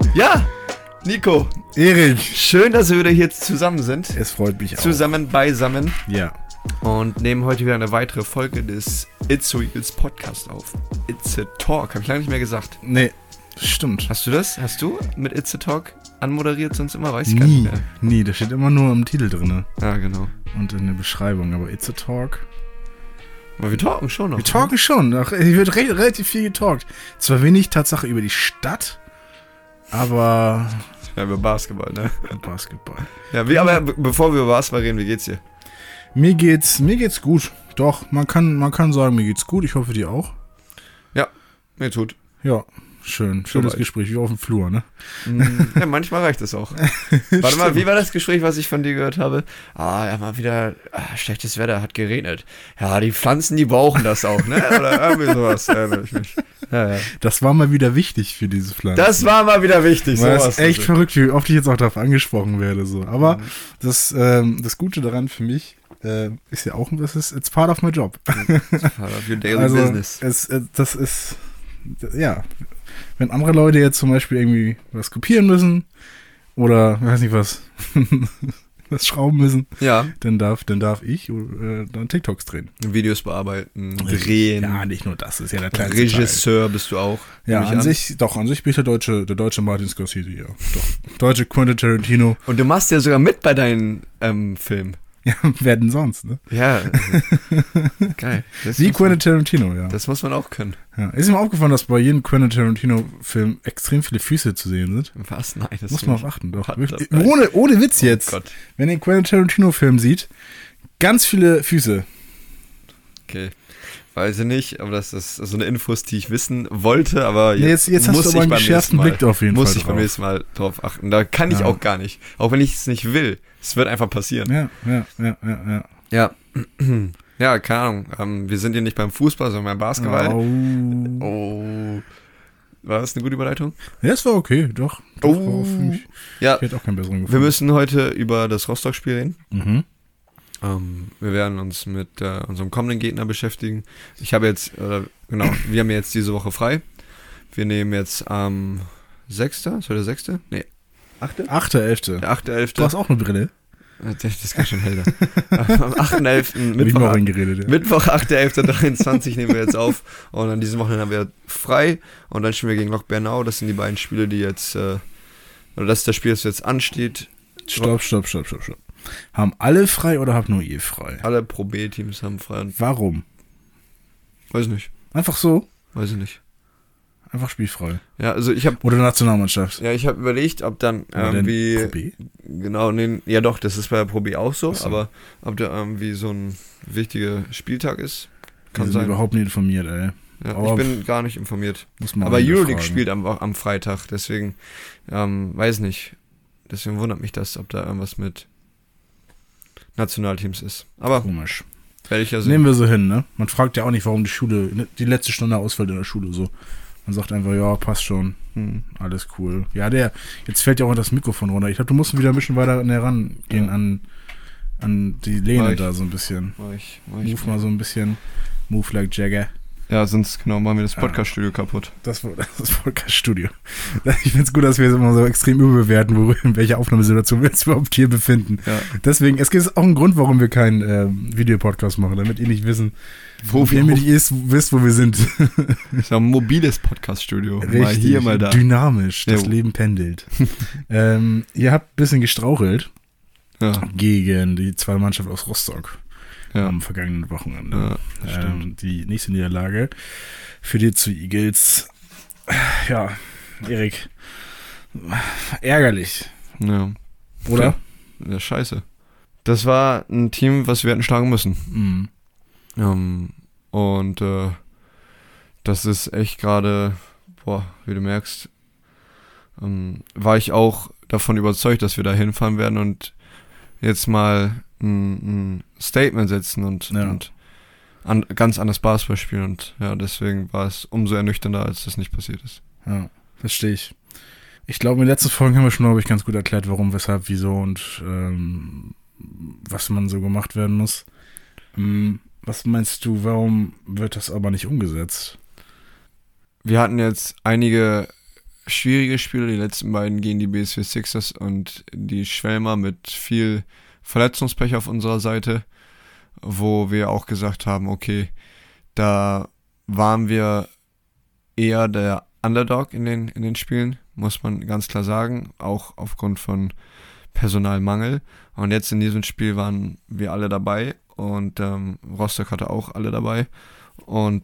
Ja, Nico. Erik. Schön, dass wir wieder hier zusammen sind. Es freut mich auch. Zusammen, beisammen. Ja. Und nehmen heute wieder eine weitere Folge des It's a Eagles Podcast auf. It's a Talk, habe ich lange nicht mehr gesagt. Nee, stimmt. Hast du das? Hast du mit It's a Talk anmoderiert sonst immer? Weiß ich gar nicht mehr. Nie, das steht immer nur im Titel drin. Ja, genau. Und in der Beschreibung, aber It's a Talk. Aber wir talken schon noch. Wir talken schon. Hier wird relativ viel getalkt. Zwar wenig Tatsache über die Stadt, aber... Ja, über Basketball, ne? Basketball. Ja, aber bevor wir über Basketball reden, wie geht's dir? Mir geht's gut. Doch, man kann sagen, mir geht's gut. Ich hoffe, dir auch. Ja, mir tut. Ja, schön. Schönes Gespräch, wie auf dem Flur, ne? Ja, manchmal reicht es auch. Warte mal, wie war das Gespräch, was ich von dir gehört habe? Ja, mal wieder schlechtes Wetter, hat geregnet. Ja, die Pflanzen, die brauchen das auch, ne? Oder irgendwie sowas, erinnere ich mich. Ja. Das war mal wieder wichtig für diese Pflanzen. Das war mal wieder wichtig. Das ist echt verrückt, wie oft ich jetzt auch darauf angesprochen werde. So. Aber das Gute daran für mich ist ja auch, it's part of my job. It's part of your daily business. Das ist, ja, wenn andere Leute jetzt zum Beispiel irgendwie was kopieren müssen oder, weiß nicht was, was schrauben müssen, ja, dann darf ich dann TikToks drehen. Videos bearbeiten, drehen. Ja, nicht nur das, ist ja der kleinste Regisseur Teil. Bist du auch. Ja, an sich bin ich der deutsche Martin Scorsese, ja. Doch. Deutsche Quentin Tarantino. Und du machst ja sogar mit bei deinen Filmen. Ja, wer denn sonst, ne? Ja, geil. Wie Quentin Tarantino, ja. Das muss man auch können. Ja. Ist mir aufgefallen, dass bei jedem Quentin Tarantino-Film extrem viele Füße zu sehen sind? Was? Nein, das muss man auf achten, doch. Ohne Witz jetzt. Gott. Wenn ihr einen Quentin Tarantino-Film sieht, ganz viele Füße. Okay. Weiß ich nicht, aber das ist so eine Infos, die ich wissen wollte, aber jetzt hast du aber einen geschärften Blick auf jeden Fall. Muss ich beim nächsten Mal drauf achten. Da kann ich auch gar nicht. Auch wenn ich es nicht will. Es wird einfach passieren. Ja. Ja, keine Ahnung. Wir sind hier nicht beim Fußball, sondern beim Basketball. Oh. War das eine gute Überleitung? Ja, es war okay, doch. Ja. Ich hätte auch keinen besseren gefunden. Wir müssen heute über das Rostock-Spiel reden. Mhm. Wir werden uns mit unserem kommenden Gegner beschäftigen. Wir haben jetzt diese Woche frei. Wir nehmen jetzt am 6. Ist heute der 6.? Nee, 8.? 8.11. Der 8.11. Du hast auch eine Brille? Das ist ganz schön hell da. Am 8.11. Mittwoch 8.11.23 nehmen wir jetzt auf. Und an diesem Wochenende haben wir frei. Und dann spielen wir gegen Lok Bernau. Das sind die beiden Spiele, die jetzt, oder das ist das Spiel, das jetzt ansteht. Stopp. Haben alle frei oder habt nur ihr frei? Alle Pro B-Teams haben frei. Warum? Weiß nicht. Einfach so? Weiß ich nicht. Einfach spielfrei. Ja, also ich habe... Oder Nationalmannschaft. Ja, ich habe überlegt, ob dann irgendwie... Pro B? Genau, nee, ja doch, das ist bei der Pro B auch so, so. Aber ob da irgendwie so ein wichtiger Spieltag ist, kann sein. Ich bin überhaupt nicht informiert, ey. Ja, ich bin gar nicht informiert. Muss man aber Euroleague spielt am Freitag, deswegen, weiß nicht. Deswegen wundert mich das, ob da irgendwas mit Nationalteams ist. Aber komisch. Werde ich ja sehen. Nehmen wir so hin, ne? Man fragt ja auch nicht, warum die letzte Stunde ausfällt in der Schule so. Man sagt einfach, ja, passt schon. Alles cool. Ja, jetzt fällt ja auch das Mikrofon runter. Ich glaube, du musst wieder ein bisschen weiter näher rangehen an die Lehne da so ein bisschen. Move mal so ein bisschen. Move like Jagger. Ja, sonst machen wir das Podcast-Studio kaputt. Das Podcast-Studio. Ich finde es gut, dass wir es immer so extrem überbewerten, in welcher Aufnahmesituation wir uns überhaupt hier befinden. Ja. Deswegen, es gibt auch einen Grund, warum wir keinen Videopodcast machen, damit ihr nicht wisst, wo wir sind. Das ist ein mobiles Podcast-Studio. Richtig, mal hier, mal da. Dynamisch, das Leben pendelt. Ihr habt ein bisschen gestrauchelt gegen die zweite Mannschaft aus Rostock. Am vergangenen Wochenende. Ja, die nächste Niederlage für die zu Eagles. Ja, Erik. Ärgerlich. Ja. Oder? Ja, scheiße. Das war ein Team, was wir hätten schlagen müssen. Und das ist echt gerade, wie du merkst, war ich auch davon überzeugt, dass wir da hinfahren werden und jetzt mal ein Statement setzen und ganz anders Basketball spielen und deswegen war es umso ernüchternder, als das nicht passiert ist. Ja, verstehe ich. Ich glaube, in den letzten Folgen haben wir schon, glaube ich, ganz gut erklärt, warum, weshalb, wieso und was man so gemacht werden muss. Was meinst du, warum wird das aber nicht umgesetzt? Wir hatten jetzt einige schwierige Spiele. Die letzten beiden gegen die BSW Sixers und die Schwelmer mit viel Verletzungspech auf unserer Seite, wo wir auch gesagt haben, okay, da waren wir eher der Underdog in den Spielen, muss man ganz klar sagen, auch aufgrund von Personalmangel. Und jetzt in diesem Spiel waren wir alle dabei und Rostock hatte auch alle dabei. Und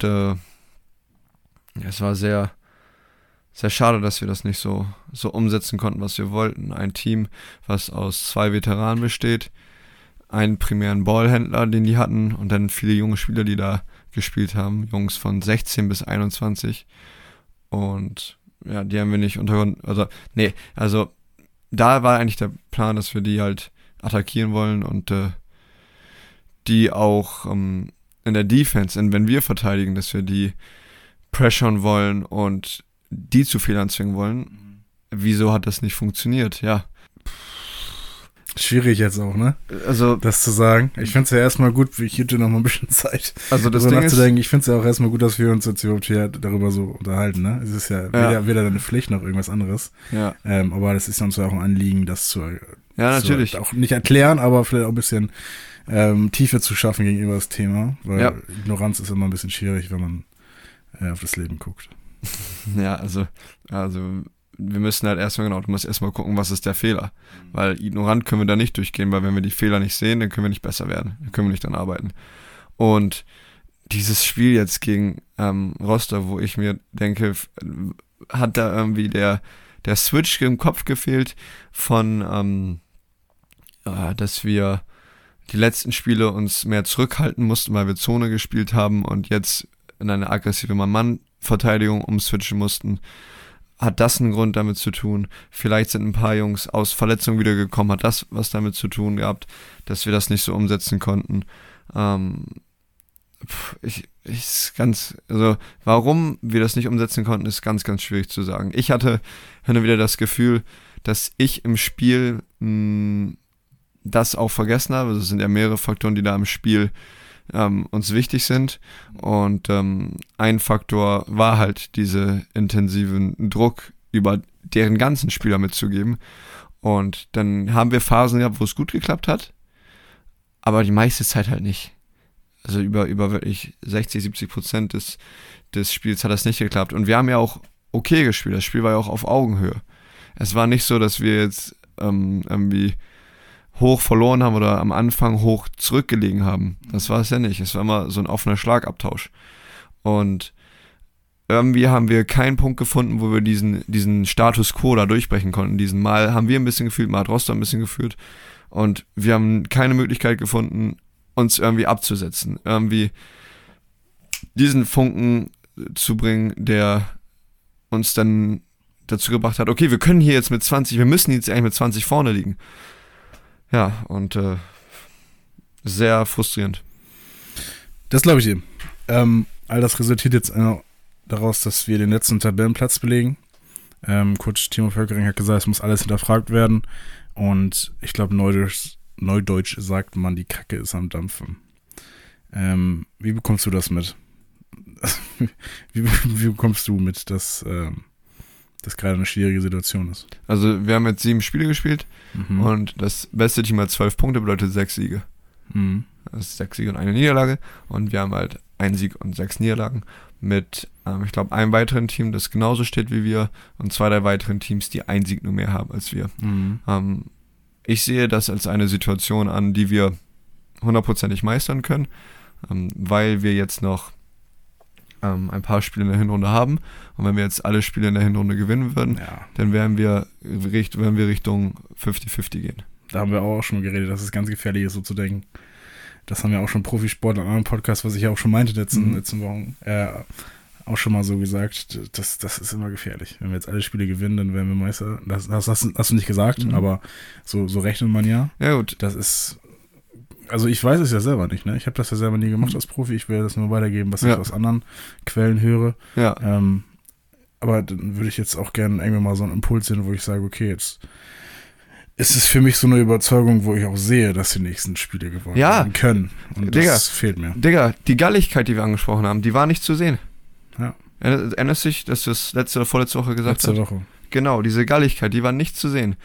es war sehr, sehr schade, dass wir das nicht so umsetzen konnten, was wir wollten. Ein Team, was aus 2 Veteranen besteht, einen primären Ballhändler, den die hatten, und dann viele junge Spieler, die da gespielt haben, Jungs von 16 bis 21. Und ja, die haben wir nicht also da war eigentlich der Plan, dass wir die halt attackieren wollen und die auch in der Defense, wenn wir verteidigen, dass wir die pressuren wollen und die zu Fehlern zwingen wollen. Wieso hat das nicht funktioniert? Ja. Schwierig jetzt auch, ne? Also, das zu sagen. Ich finde es ja erstmal gut, ich gebe dir noch mal ein bisschen Zeit, also das darüber Ding nachzudenken. Ich finde es ja auch erstmal gut, dass wir uns jetzt überhaupt hier darüber so unterhalten, ne? Es ist ja weder eine Pflicht noch irgendwas anderes. Ja. Aber das ist uns ja auch ein Anliegen, das natürlich. Auch nicht erklären, aber vielleicht auch ein bisschen Tiefe zu schaffen gegenüber das Thema, weil Ignoranz ist immer ein bisschen schwierig, wenn man auf das Leben guckt. Ja, also wir müssen halt du musst erstmal gucken, was ist der Fehler. Weil ignorant können wir da nicht durchgehen, weil wenn wir die Fehler nicht sehen, dann können wir nicht besser werden. Dann können wir nicht dran arbeiten. Und dieses Spiel jetzt gegen Rostock, wo ich mir denke, hat da irgendwie der Switch im Kopf gefehlt von, dass wir die letzten Spiele uns mehr zurückhalten mussten, weil wir Zone gespielt haben und jetzt in eine aggressive Mann-Mann-Verteidigung umswitchen mussten. Hat das einen Grund damit zu tun? Vielleicht sind ein paar Jungs aus Verletzungen wiedergekommen, hat das was damit zu tun gehabt, dass wir das nicht so umsetzen konnten. Warum wir das nicht umsetzen konnten, ist ganz, ganz schwierig zu sagen. Ich hatte hin und wieder das Gefühl, dass ich im Spiel das auch vergessen habe. Es sind ja mehrere Faktoren, die da im Spiel uns wichtig sind, und ein Faktor war halt diese intensiven Druck über deren ganzen Spieler mitzugeben, und dann haben wir Phasen gehabt, wo es gut geklappt hat, aber die meiste Zeit halt nicht. Also über wirklich 60-70% des Spiels hat das nicht geklappt, und wir haben ja auch okay gespielt, das Spiel war ja auch auf Augenhöhe. Es war nicht so, dass wir jetzt irgendwie hoch verloren haben oder am Anfang hoch zurückgelegen haben. Das war es ja nicht. Es war immer so ein offener Schlagabtausch. Und irgendwie haben wir keinen Punkt gefunden, wo wir diesen Status Quo da durchbrechen konnten. Diesen Mal haben wir ein bisschen gefühlt, mal hat Rostock ein bisschen geführt. Und wir haben keine Möglichkeit gefunden, uns irgendwie abzusetzen. Irgendwie diesen Funken zu bringen, der uns dann dazu gebracht hat, okay, wir können hier jetzt wir müssen jetzt eigentlich mit 20 vorne liegen. Ja, und sehr frustrierend. Das glaube ich eben. All das resultiert jetzt daraus, dass wir den letzten Tabellenplatz belegen. Coach Timo Völkering hat gesagt, es muss alles hinterfragt werden. Und ich glaube, Neudeutsch sagt man, die Kacke ist am Dampfen. Wie bekommst du das mit? Wie bekommst du mit, dass gerade eine schwierige Situation ist? Also wir haben jetzt 7 Spiele gespielt und das beste Team hat 12 Punkte, bedeutet 6 Siege. Das ist 6 Siege und 1 Niederlage, und wir haben halt 1 Sieg und 6 Niederlagen mit, ich glaube, einem weiteren Team, das genauso steht wie wir, und 2 der weiteren Teams, die 1 Sieg nur mehr haben als wir. Ich sehe das als eine Situation an, die wir 100%ig meistern können, weil wir jetzt noch ein paar Spiele in der Hinrunde haben, und wenn wir jetzt alle Spiele in der Hinrunde gewinnen würden, dann werden wir Richtung 50-50 gehen. Da haben wir auch schon geredet, dass es ganz gefährlich ist, so zu denken. Das haben ja auch schon Profisportler in einem Podcast, was ich ja auch schon meinte letzten Wochen, auch schon mal so gesagt, das ist immer gefährlich. Wenn wir jetzt alle Spiele gewinnen, dann werden wir Meister. Das hast du nicht gesagt, aber so rechnet man ja. Ja, gut. Das ist, also ich weiß es ja selber nicht, ne? Ich habe das ja selber nie gemacht als Profi. Ich will das nur weitergeben, was ich aus anderen Quellen höre. Ja. Aber dann würde ich jetzt auch gerne irgendwann mal so einen Impuls sehen, wo ich sage, okay, jetzt ist es für mich so eine Überzeugung, wo ich auch sehe, dass die nächsten Spiele gewonnen werden können. Und das fehlt mir. Digga, die Galligkeit, die wir angesprochen haben, die war nicht zu sehen. Ja. Erinnerst du dich, dass du das letzte oder vorletzte Woche gesagt hast? Letzte Woche. Genau, diese Galligkeit, die war nicht zu sehen.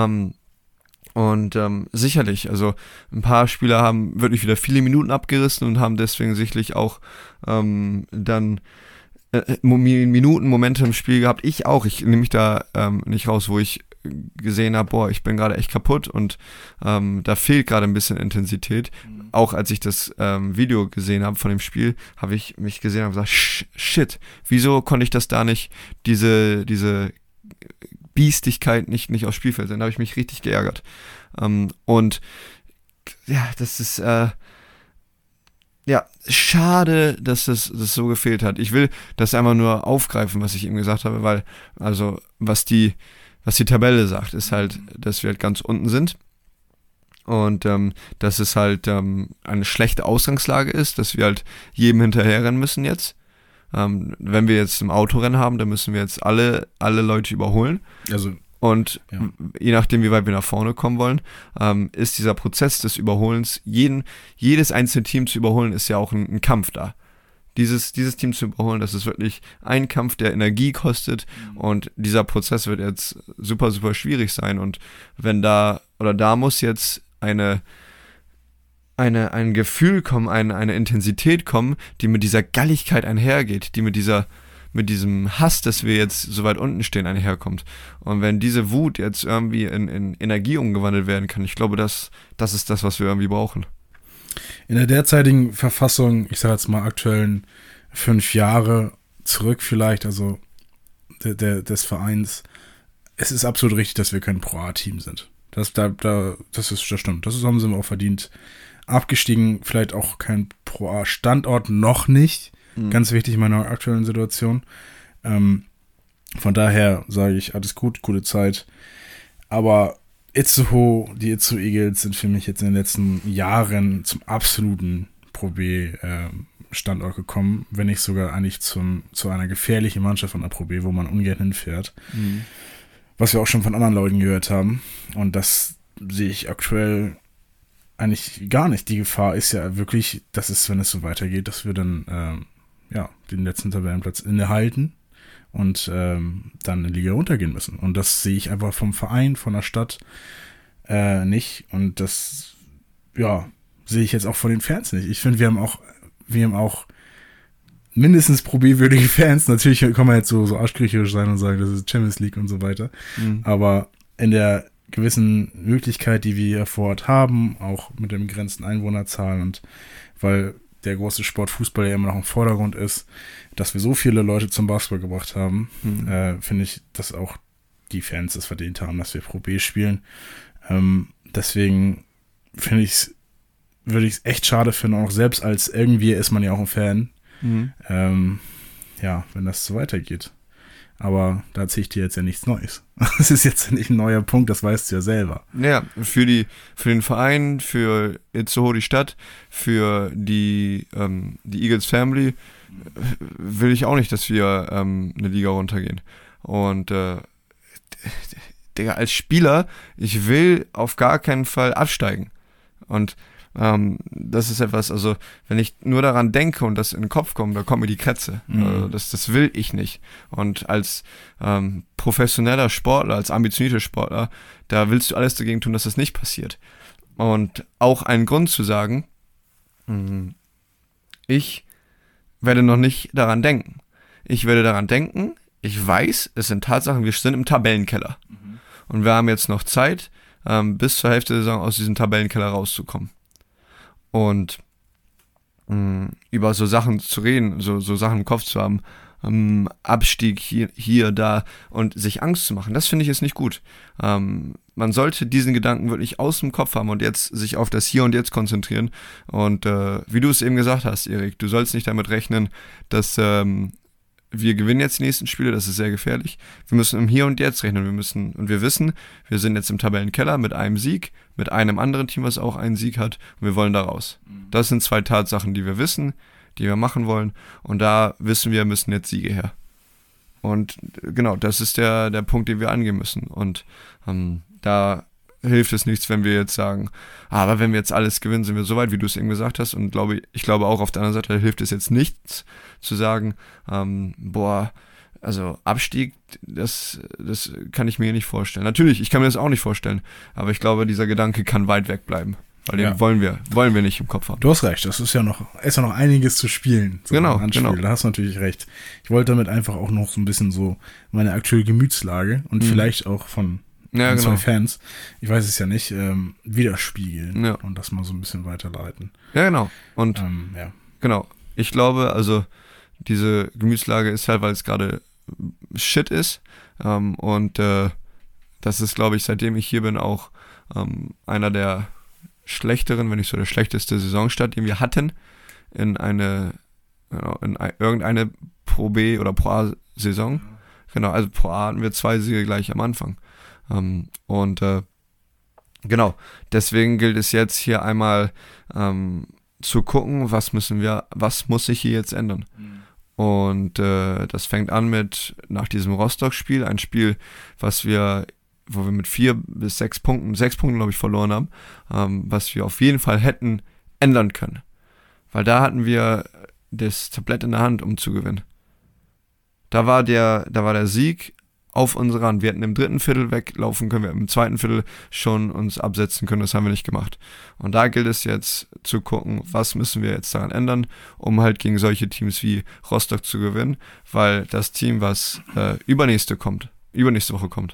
Sicherlich, also ein paar Spieler haben wirklich wieder viele Minuten abgerissen und haben deswegen sicherlich auch dann Minuten, Momente im Spiel gehabt. Ich auch, ich nehme mich da nicht raus, wo ich gesehen habe, boah, ich bin gerade echt kaputt und da fehlt gerade ein bisschen Intensität. Auch als ich das Video gesehen habe von dem Spiel, habe ich mich gesehen und gesagt, shit, wieso konnte ich das da nicht, diese Biestigkeit nicht aufs Spielfeld sehen? Da habe ich mich richtig geärgert. Und ja, das ist schade, dass das so gefehlt hat. Ich will das einmal nur aufgreifen, was ich eben gesagt habe, weil, also, was die Tabelle sagt, ist halt, dass wir halt ganz unten sind und dass es halt eine schlechte Ausgangslage ist, dass wir halt jedem hinterherrennen müssen jetzt. Wenn wir jetzt ein Autorennen haben, dann müssen wir jetzt alle Leute überholen. Also und je nachdem, wie weit wir nach vorne kommen wollen, ist dieser Prozess des Überholens, jedes einzelne Team zu überholen, ist ja auch ein Kampf da. Dieses Team zu überholen, das ist wirklich ein Kampf, der Energie kostet und dieser Prozess wird jetzt super, super schwierig sein und wenn da muss jetzt ein Gefühl kommen, eine Intensität kommen, die mit dieser Galligkeit einhergeht, die mit diesem Hass, dass wir jetzt so weit unten stehen, einherkommt. Und wenn diese Wut jetzt irgendwie in Energie umgewandelt werden kann, ich glaube, das ist das, was wir irgendwie brauchen. In der derzeitigen Verfassung, ich sage jetzt mal aktuellen 5 Jahre zurück vielleicht, also des Vereins, es ist absolut richtig, dass wir kein Pro-A-Team sind. Das stimmt. Das haben sie auch verdient. Abgestiegen, vielleicht auch kein Pro-A-Standort, noch nicht. Ganz wichtig in meiner aktuellen Situation. Von daher sage ich, alles gut, gute Zeit. Aber die Itzehoe Eagles sind für mich jetzt in den letzten Jahren zum absoluten Pro B Standort gekommen, wenn nicht sogar eigentlich zu einer gefährlichen Mannschaft von der Pro B, wo man ungern hinfährt. Was wir auch schon von anderen Leuten gehört haben. Und das sehe ich aktuell eigentlich gar nicht. Die Gefahr ist ja wirklich, dass es, wenn es so weitergeht, dass wir dann den letzten Tabellenplatz innehalten und dann in die Liga runtergehen müssen. Und das sehe ich einfach vom Verein, von der Stadt nicht. Und das sehe ich jetzt auch von den Fans nicht. Ich finde, wir haben auch mindestens probierwürdige Fans. Natürlich kann man jetzt so arschkriecherisch sein und sagen, das ist Champions League und so weiter. Aber in der gewissen Möglichkeit, die wir hier vor Ort haben, auch mit den begrenzten Einwohnerzahlen und weil der große Sport Fußball ja immer noch im Vordergrund ist, dass wir so viele Leute zum Basketball gebracht haben, finde ich, dass auch die Fans es verdient haben, dass wir Pro B spielen. Deswegen würde ich es echt schade finden, auch selbst als irgendwie ist man ja auch ein Fan, wenn das so weitergeht. Aber da erzähle ich dir jetzt ja nichts Neues. Das ist jetzt nicht ein neuer Punkt, das weißt du ja selber. Ja, für den Verein, für Itzehoe, die Stadt, für die Eagles Family will ich auch nicht, dass wir eine Liga runtergehen. Und Digga, als Spieler, ich will auf gar keinen Fall absteigen. Und das ist etwas, also wenn ich nur daran denke und das in den Kopf kommt, da kommt mir die Krätze. Das will ich nicht. Und als professioneller Sportler, als ambitionierter Sportler, da willst du alles dagegen tun, dass das nicht passiert. Und auch einen Grund zu sagen, ich werde noch nicht daran denken. Ich werde daran denken, ich weiß, es sind Tatsachen, wir sind im Tabellenkeller. Und wir haben jetzt noch Zeit, bis zur Hälfte der Saison aus diesem Tabellenkeller rauszukommen. Und über so Sachen zu reden, so Sachen im Kopf zu haben, Abstieg hier, da und sich Angst zu machen, das finde ich ist nicht gut. Man sollte diesen Gedanken wirklich aus dem Kopf haben und jetzt sich auf das Hier und Jetzt konzentrieren. Und wie du es eben gesagt hast, Erik, du sollst nicht damit rechnen, dass wir gewinnen jetzt die nächsten Spiele, das ist sehr gefährlich. Wir müssen im Hier und Jetzt rechnen. Wir wissen, wir sind jetzt im Tabellenkeller mit einem Sieg, mit einem anderen Team, was auch einen Sieg hat, und wir wollen da raus. Das sind 2 Tatsachen, die wir wissen, die wir machen wollen, und da wissen wir, müssen jetzt Siege her. Und genau, das ist der Punkt, den wir angehen müssen. Und da hilft es nichts, wenn wir jetzt sagen, aber wenn wir jetzt alles gewinnen, sind wir so weit, wie du es eben gesagt hast. Und ich glaube auch auf der anderen Seite hilft es jetzt nichts zu sagen, also Abstieg, das kann ich mir nicht vorstellen. Natürlich, ich kann mir das auch nicht vorstellen, aber ich glaube, dieser Gedanke kann weit weg bleiben. Weil den wollen wir nicht im Kopf haben. Du hast recht, das ist ja noch einiges zu spielen. So genau. Da hast du natürlich recht. Ich wollte damit einfach auch noch so ein bisschen so meine aktuelle Gemütslage und vielleicht auch von zwei Fans, ich weiß es ja nicht, widerspiegeln und das mal so ein bisschen weiterleiten. Ja, genau. Und genau. Ich glaube, also diese Gemütslage ist halt, weil es gerade Shit ist. Und das ist, glaube ich, seitdem ich hier bin, auch einer der schlechteren, wenn nicht so der schlechteste Saisonstart, den wir hatten in irgendeine Pro B oder Pro A Saison. Genau, also Pro A hatten wir 2 Siege gleich am Anfang. Genau, deswegen gilt es jetzt hier einmal zu gucken, was muss sich hier jetzt ändern. Und das fängt an mit nach diesem Rostock-Spiel, ein Spiel, wo wir mit 4 bis 6 Punkten, 6 Punkten, glaube ich, verloren haben, was wir auf jeden Fall hätten ändern können. Weil da hatten wir das Tablett in der Hand, um zu gewinnen. Da war der Sieg auf unsere Hand. Wir hätten im 3. Viertel weglaufen können, wir hätten im 2. Viertel schon uns absetzen können, das haben wir nicht gemacht. Und da gilt es jetzt zu gucken, was müssen wir jetzt daran ändern, um halt gegen solche Teams wie Rostock zu gewinnen, weil das Team, was übernächste Woche kommt,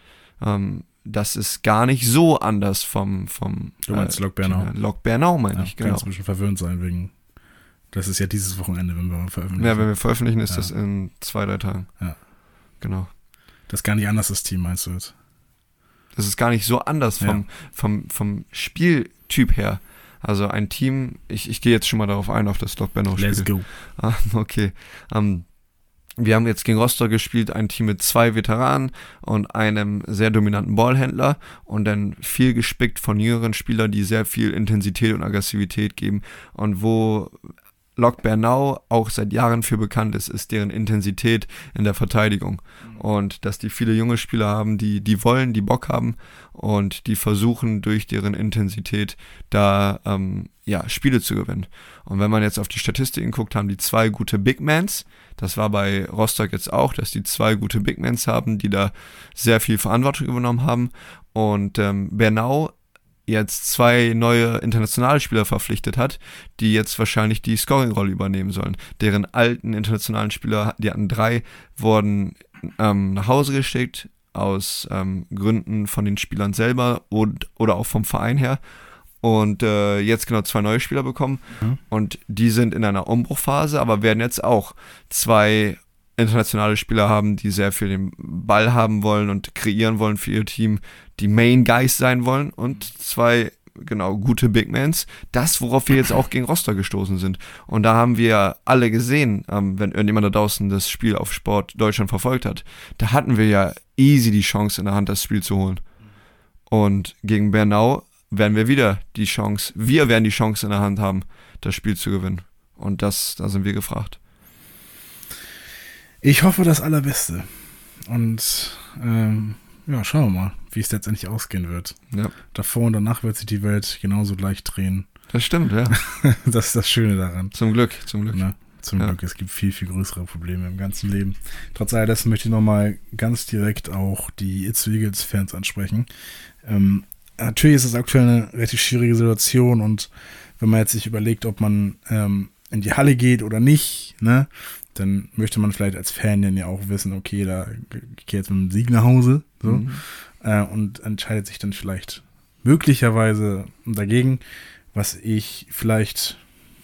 das ist gar nicht so anders vom du meinst Lok Bernau. Lok Bernau meine ich, genau. Kann ein bisschen verwirrend sein, wegen das ist ja dieses Wochenende, wenn wir veröffentlichen. Ja, wenn wir veröffentlichen, ist das in 2-3 Tagen. Ja. Genau. Das ist gar nicht anders, das Team, meinst du jetzt? Das ist gar nicht so anders vom Spieltyp her. Also ein Team, ich gehe jetzt schon mal darauf ein, auf das Lok Bernau-Spiel. Let's go. Okay. Wir haben jetzt gegen Rostock gespielt, ein Team mit 2 Veteranen und einem sehr dominanten Ballhändler und dann viel gespickt von jüngeren Spielern, die sehr viel Intensität und Aggressivität geben. Und wo Lok Bernau auch seit Jahren für bekannt ist deren Intensität in der Verteidigung. Und dass die viele junge Spieler haben, die wollen, die Bock haben und die versuchen durch deren Intensität da Spiele zu gewinnen. Und wenn man jetzt auf die Statistiken guckt, haben die 2 gute Big Mans. Das war bei Rostock jetzt auch, dass die 2 gute Big Mans haben, die da sehr viel Verantwortung übernommen haben. Und Bernau jetzt 2 neue internationale Spieler verpflichtet hat, die jetzt wahrscheinlich die Scoring-Rolle übernehmen sollen. Deren alten internationalen Spieler, die hatten 3, wurden nach Hause geschickt, aus Gründen von den Spielern selber oder auch vom Verein her. Und jetzt genau 2 neue Spieler bekommen. Und die sind in einer Umbruchphase, aber werden jetzt auch 2 internationale Spieler haben, die sehr viel den Ball haben wollen und kreieren wollen für ihr Team, die Main Guys sein wollen und 2 gute Big Mans, das, worauf wir jetzt auch gegen Rostock gestoßen sind. Und da haben wir alle gesehen, wenn irgendjemand da draußen das Spiel auf Sport Deutschland verfolgt hat, da hatten wir ja easy die Chance in der Hand, das Spiel zu holen. Und gegen Bernau werden wir werden die Chance in der Hand haben, das Spiel zu gewinnen. Und da sind wir gefragt. Ich hoffe das Allerbeste. Und schauen wir mal, wie es letztendlich ausgehen wird. Ja. Davor und danach wird sich die Welt genauso gleich drehen. Das stimmt, ja. Das ist das Schöne daran. Zum Glück. Na, zum Glück, es gibt viel, viel größere Probleme im ganzen Leben. Trotz all dessen möchte ich nochmal ganz direkt auch die It's Eagles-Fans ansprechen. Natürlich ist es aktuell eine relativ schwierige Situation und wenn man jetzt sich überlegt, ob man in die Halle geht oder nicht, ne, dann möchte man vielleicht als Fan dann ja auch wissen, okay, da gehe ich jetzt mit dem Sieg nach Hause, so, und entscheidet sich dann vielleicht möglicherweise dagegen, was ich vielleicht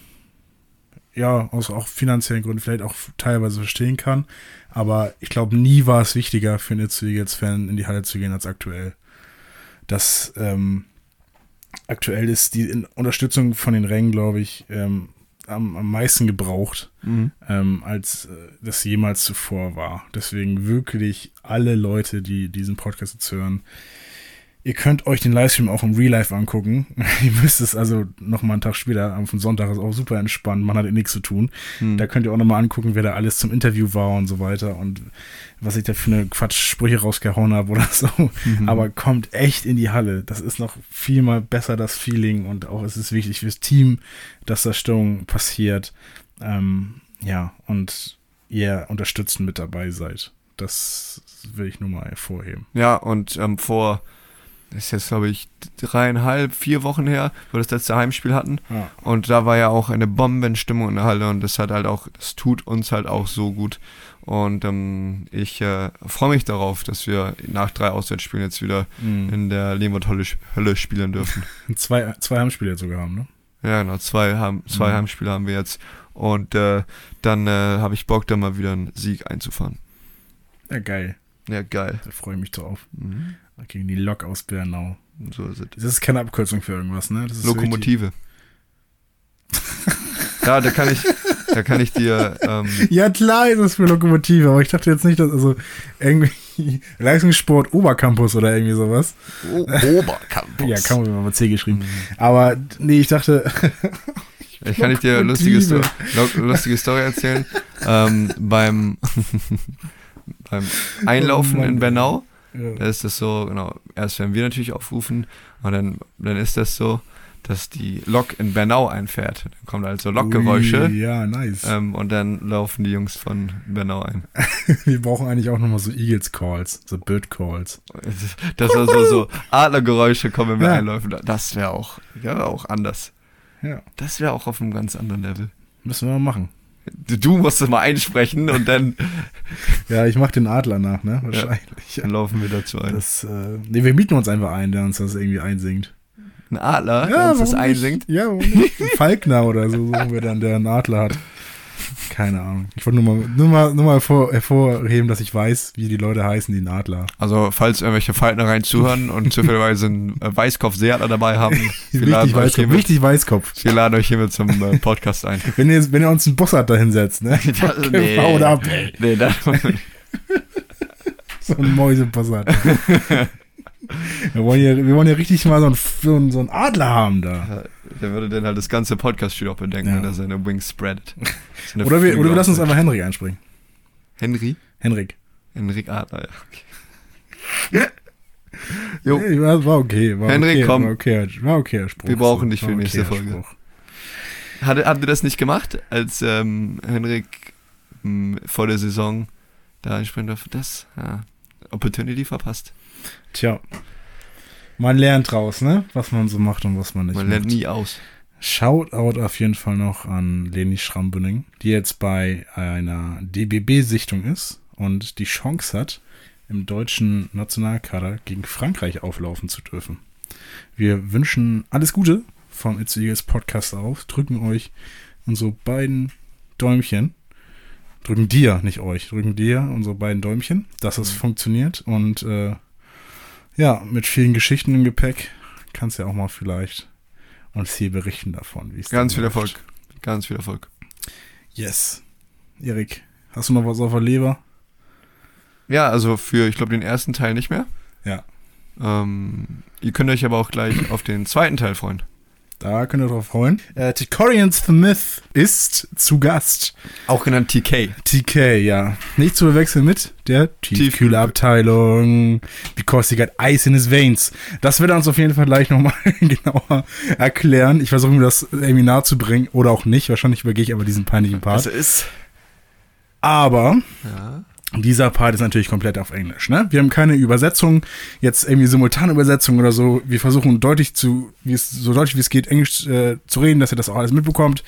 aus auch finanziellen Gründen vielleicht auch teilweise verstehen kann, aber ich glaube, nie war es wichtiger für einen It's Eagles-Fan in die Halle zu gehen als aktuell. Das aktuell ist die Unterstützung von den Rängen, glaube ich, am meisten gebraucht, als das jemals zuvor war. Deswegen wirklich alle Leute, die diesen Podcast jetzt hören, ihr könnt euch den Livestream auch im Real Life angucken. Ihr müsst es also nochmal einen Tag später, am Sonntag ist auch super entspannt, man hat nichts zu tun. Da könnt ihr auch nochmal angucken, wer da alles zum Interview war und so weiter und was ich da für eine Quatschsprüche rausgehauen habe oder so. Aber kommt echt in die Halle. Das ist noch viel mal besser, das Feeling und auch es ist wichtig fürs Team, dass da Stimmung passiert. Und ihr unterstützend mit dabei seid. Das will ich nur mal hervorheben. Ja, und das ist jetzt, glaube ich, 3,5, 4 Wochen her, wo wir das letzte Heimspiel hatten. Ja. Und da war ja auch eine Bombenstimmung in der Halle und das tut uns halt auch so gut. Und ich freue mich darauf, dass wir nach 3 Auswärtsspielen jetzt wieder in der Lehmwort-Hölle spielen dürfen. Zwei Heimspiele jetzt sogar haben, ne? Ja, genau, zwei Heimspiele haben wir jetzt. Und dann habe ich Bock, da mal wieder einen Sieg einzufahren. Ja, geil. Ja, geil. Da freue ich mich drauf. Gegen die Lok aus Bernau. So ist es. Das ist keine Abkürzung für irgendwas, ne? Das ist Lokomotive. Ja, da kann ich dir... ja, klar ist es für Lokomotive, aber ich dachte jetzt nicht, dass also irgendwie Leistungssport Obercampus oder irgendwie sowas. Obercampus. Ja, kann man mal C geschrieben. Aber nee, ich dachte... Ich kann dir lustige Story erzählen. Beim Einlaufen in Bernau, da ist das so, genau, erst werden wir natürlich aufrufen und dann ist das so, dass die Lok in Bernau einfährt. Dann kommen halt so Lokgeräusche. Ja, nice. Und dann laufen die Jungs von Bernau ein. Wir brauchen eigentlich auch nochmal so Eagles Calls, so Bird Calls. Dass so Adlergeräusche kommen, wenn wir einläufen. Das wäre auch anders. Ja. Das wäre auch auf einem ganz anderen Level. Müssen wir mal machen. Du musst es mal einsprechen und dann... Ja, ich mach den Adler nach, ne? Wahrscheinlich. Ja, dann laufen wir dazu ein. Wir mieten uns einfach ein, der uns das irgendwie einsingt. Ein Adler, der uns das einsingt? Ja, warum nicht? Ein Falkner oder so, wir dann, der einen Adler hat. Keine Ahnung. Ich wollte nur mal hervorheben, dass ich weiß, wie die Leute heißen, die einen Adler. Also, falls irgendwelche Falknereien zuhören und zufälligerweise einen Weißkopf-Seeadler dabei haben, richtig Weißkopf. Wir laden euch hiermit zum Podcast ein. Wenn ihr uns einen Bussard da hinsetzt, ne? Nee, haut ab, ey. Nee, das so ein Mäusebussard. Wir wollen ja richtig mal so einen Adler haben da. Der würde dann halt das ganze Podcast-Studio auch bedenken, wenn er seine Wings spreadet. Oder wir lassen uns einfach Henrik einspringen. Henrik Adler, ja. Okay. Jo. Nee, war okay. Henrik, komm. War okay, Spruch. Wir brauchen dich für die nächste Folge. Habt ihr das nicht gemacht, als Henrik vor der Saison da einspringen durfte? Opportunity verpasst. Tja. Man lernt draus, ne? Was man so macht und was man nicht macht. Man lernt nie aus. Shoutout auf jeden Fall noch an Leni Schrambünning, die jetzt bei einer DBB-Sichtung ist und die Chance hat, im deutschen Nationalkader gegen Frankreich auflaufen zu dürfen. Wir wünschen alles Gute vom It's Eagles Podcast auf, drücken euch unsere beiden Däumchen, drücken dir unsere beiden Däumchen, dass es funktioniert und mit vielen Geschichten im Gepäck kannst du ja auch mal vielleicht uns hier berichten davon, wie es Ganz viel Erfolg. Ganz viel Erfolg. Yes. Erik, hast du noch was auf der Leber? Ja, also ich glaube, den ersten Teil nicht mehr. Ja. Ihr könnt euch aber auch gleich auf den zweiten Teil freuen. Da könnt ihr drauf freuen. Ticorian Smith ist zu Gast. Auch genannt TK. TK, ja. Nicht zu verwechseln mit der Tiefkühlabteilung. Because he got ice in his veins. Das wird er uns auf jeden Fall gleich nochmal genauer erklären. Ich versuche mir das irgendwie nahe zu bringen. Oder auch nicht. Wahrscheinlich übergehe ich aber diesen peinlichen Part. Das ist. Aber... Ja. Dieser Part ist natürlich komplett auf Englisch, ne? Wir haben keine Übersetzung, jetzt irgendwie Simultanübersetzung oder so. Wir versuchen so deutlich wie es geht, Englisch zu reden, dass ihr das auch alles mitbekommt.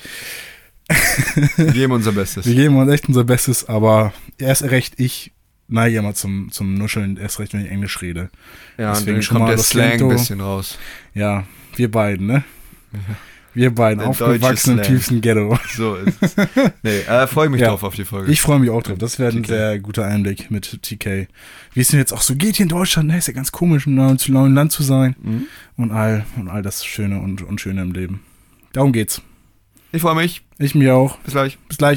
Wir geben unser Bestes. Wir geben uns echt unser Bestes, aber erst recht ich neige immer zum Nuscheln, erst recht, wenn ich Englisch rede. Ja, deswegen und dann kommt der Slang ein bisschen raus. Ja, wir beiden, ne? Ja. Wir beiden, aufgewachsen im tiefsten Ghetto. So ist es. Nee, freue mich drauf auf die Folge. Ich freue mich auch drauf. Das wäre ein sehr guter Einblick mit TK. Wie es denn jetzt auch so geht hier in Deutschland, ne? Ist ja ganz komisch, in einem neuen Land zu sein. Mhm. Und all das Schöne und Unschöne im Leben. Darum geht's. Ich freue mich. Ich mich auch. Bis gleich. Bis gleich.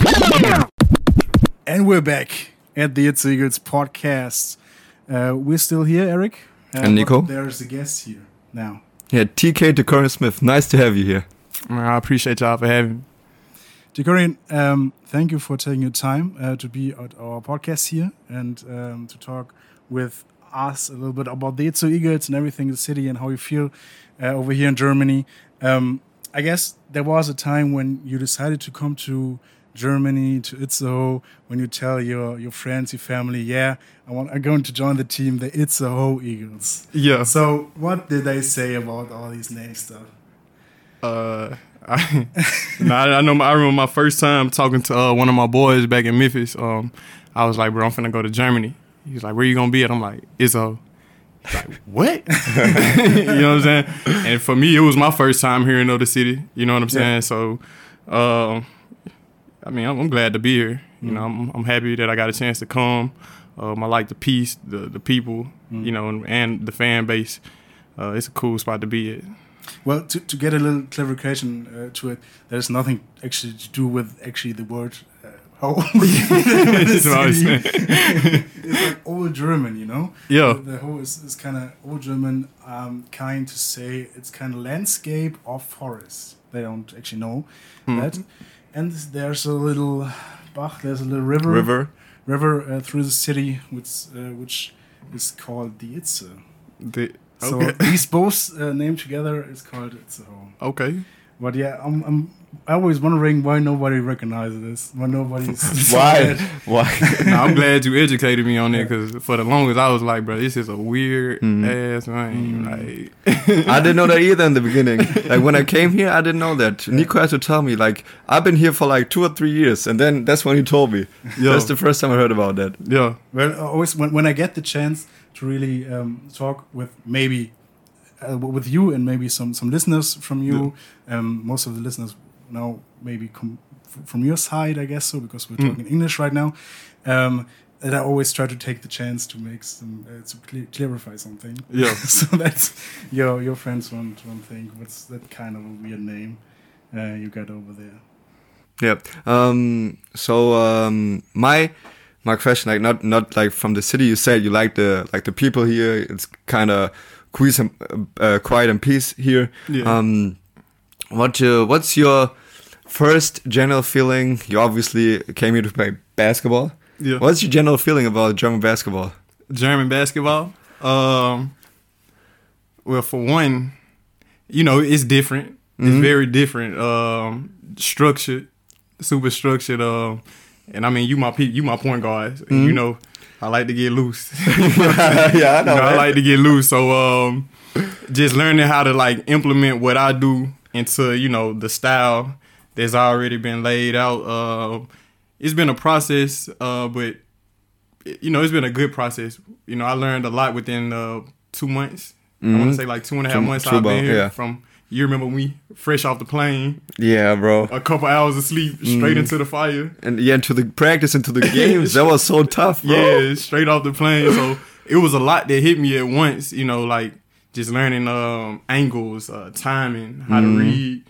And we're back at the It's Eagles podcast. We're still here, Eric. And Nico. There's a guest here now. Yeah, TK Ticorian Smith. Nice to have you here. I appreciate y'all for having me. Ticorian, thank you for taking your time to be at our podcast here and to talk with us a little bit about the Itzo Eagles and everything in the city and how you feel over here in Germany. I guess there was a time when you decided to come to Germany, to Itzehoe, when you tell your friends, your family, yeah, I'm going to join the team, the Itzehoe Eagles. Yeah. So what did they say about all these name stuff? I remember my first time talking to one of my boys back in Memphis. I was like, bro, I'm finna go to Germany. He was like, where you gonna be at? I'm like, Izzo. He's like, what? You know what I'm saying? And for me, it was my first time here in the city. You know what I'm saying? So, I mean, I'm glad to be here. You know, I'm happy that I got a chance to come. I like the peace, the people, you know, and the fan base. It's a cool spot to be at. Well, to get a little clarification to it, there's nothing actually to do with actually the word hoe. That's what I was saying. It's like old German, you know? Yeah. The hoe is kind of old German, kind to say it's kind of landscape or forest. They don't actually know that. And there's a little bach, there's a little river through the city, which is called the Itze. So these both named together is called Itzehoe. Okay. But yeah, I'm always wondering why nobody recognizes this. Why nobody's Why? No, I'm glad you educated me on it because for the longest I was like, bro, this is a weird ass name. Like, I didn't know that either in the beginning. Like when I came here, I didn't know that. Nico had to tell me. Like I've been here for like 2 or 3 years, and then that's when he told me. That's the first time I heard about that. Yeah. Well, always when I get the chance to really talk with maybe with you and maybe some listeners from you. Most of the listeners now maybe come from your side, I guess so, because we're talking English right now. And I always try to take the chance to make some to clarify something. Yeah. So that's your friends won't think what's that kind of a weird name you got over there. Yeah. My question, like not like from the city. You said you like the people here. It's kind of quiet and peace here. Yeah. What's your first general feeling? You obviously came here to play basketball. Yeah. What's your general feeling about German basketball? German basketball? Well, for one, you know, it's different. It's very different. Structured, super structured. And I mean, you my point guard. And you know, I like to get loose. Yeah, I know. I like to get loose. So just learning how to like implement what I do into, you know, the style that's already been laid out. It's been a process, but you know, it's been a good process. You know, I learned a lot within 2 months. I want to say like 2.5 months I've been here. Yeah. You remember me fresh off the plane? Yeah, bro. A couple hours of sleep, straight into the fire. And yeah, into the practice, into the games. That was so tough, bro. Yeah, straight off the plane. So it was a lot that hit me at once. You know, like just learning angles, timing, how to read,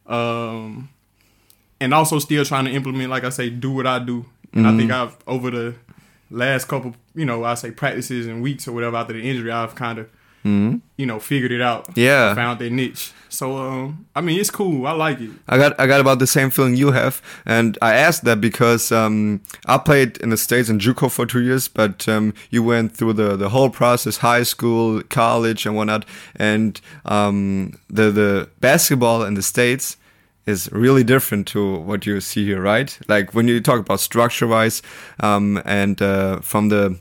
and also still trying to implement, like I say, do what I do. And I think I've over the last couple, you know, I say practices and weeks or whatever after the injury, I've kind of, you know, figured it out. Yeah, found that niche. So I mean, it's cool. I like it. I got about the same feeling you have, and I asked that because I played in the States in JUCO for 2 years, but you went through the whole process, high school, college, and whatnot, and the basketball in the States is really different to what you see here, right? Like when you talk about structure-wise, and from the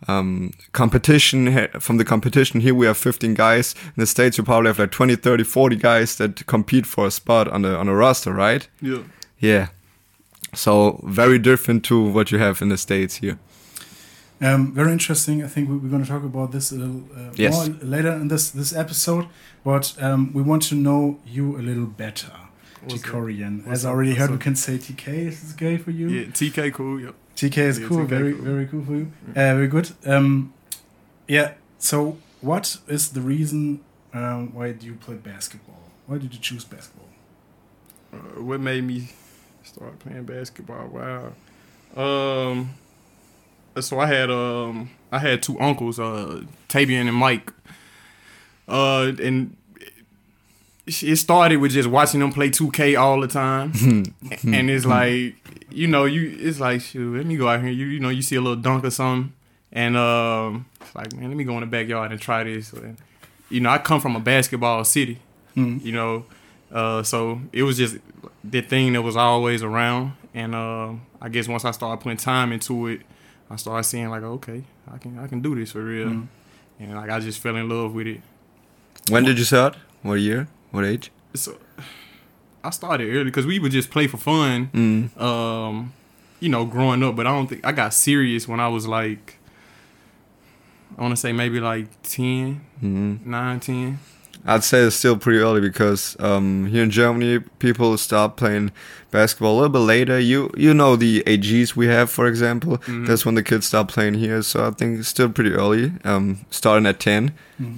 competition here we have 15 guys. In the States you probably have like 20, 30, 40 guys that compete for a spot on a roster, right? Yeah. So very different to what you have in the States here. Very interesting. I think we're going to talk about this a little more later in this episode, but we want to know you a little better. T-Korean. As I already heard, we can say TK. Is this okay for you? Yeah, TK cool. Yep. TK is cool. TK very cool. Very cool for you. Very good. Yeah. So, what is the reason why do you play basketball? Why did you choose basketball? What made me start playing basketball? Wow. So I had two uncles, Tavian and Mike. And it started with just watching them play 2K all the time. And it's like, you know, it's like, shoot, let me go out here. You know, you see a little dunk or something. And it's like, man, let me go in the backyard and try this. And, you know, I come from a basketball city, you know. So it was just the thing that was always around. And I guess once I started putting time into it, I started seeing like, okay, I can do this for real. And like I just fell in love with it. When did you start? What year? What age? So I started early because we would just play for fun, you know, growing up. But I don't think I got serious when I was like, I want to say maybe like 10, 9, 10. I'd say it's still pretty early because here in Germany, people start playing basketball a little bit later. You know the AGs we have, for example. That's when the kids start playing here. So I think it's still pretty early, starting at 10.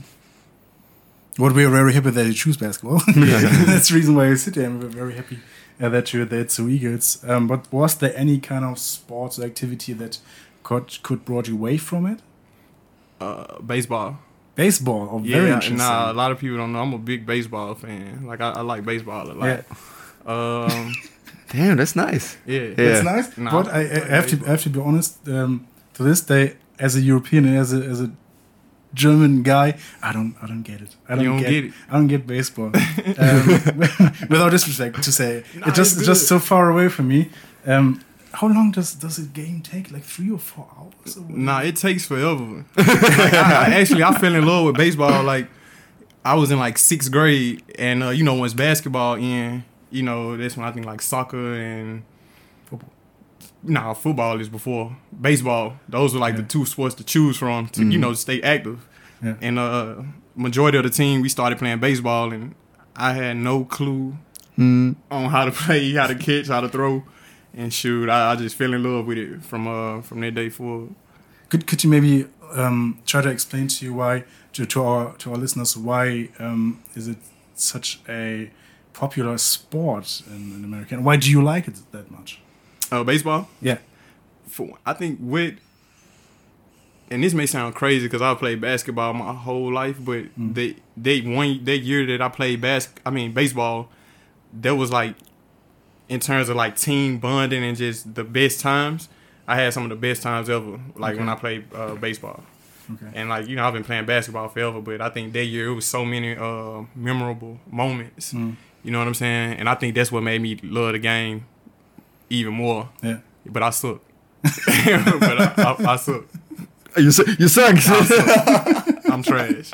What we are very happy that you choose basketball. That's the reason why you sit there, and we're very happy that you're there at Zoo Eagles. But was there any kind of sports or activity that could brought you away from it? Baseball. Baseball, very interesting. Nah, a lot of people don't know. I'm a big baseball fan. Like I like baseball a lot. Yeah. Damn, that's nice. Yeah, That's nice. Nah, but I have to be honest. To this day, as a European and as a German guy, I don't get it. I don't get it. I don't get baseball. Without disrespect to say, it's just so far away from me. How long does a game take? Like 3 or 4 hours? Nah, it takes forever. Like, I fell in love with baseball. Like I was in like 6th grade, and you know, once basketball in, you know, that's when I think like soccer and football. Nah, football is before baseball. Those are like the 2 sports to choose from to you know, stay active. Yeah. And majority of the team, we started playing baseball, and I had no clue on how to play, how to catch, how to throw. And shoot, I just fell in love with it from that day forward. Could you maybe try to explain to you why to our listeners why is it such a popular sport in America? Why do you like it that much? Baseball? Yeah. I think and this may sound crazy because I played basketball my whole life, but that year that I played baseball, there was like, in terms of like team bonding and just the best times, I had some of the best times ever. Like when I played baseball, and like, you know, I've been playing basketball forever, but I think that year it was so many memorable moments. You know what I'm saying? And I think that's what made me love the game even more. Yeah. But I suck. But I suck. You suck. I'm trash.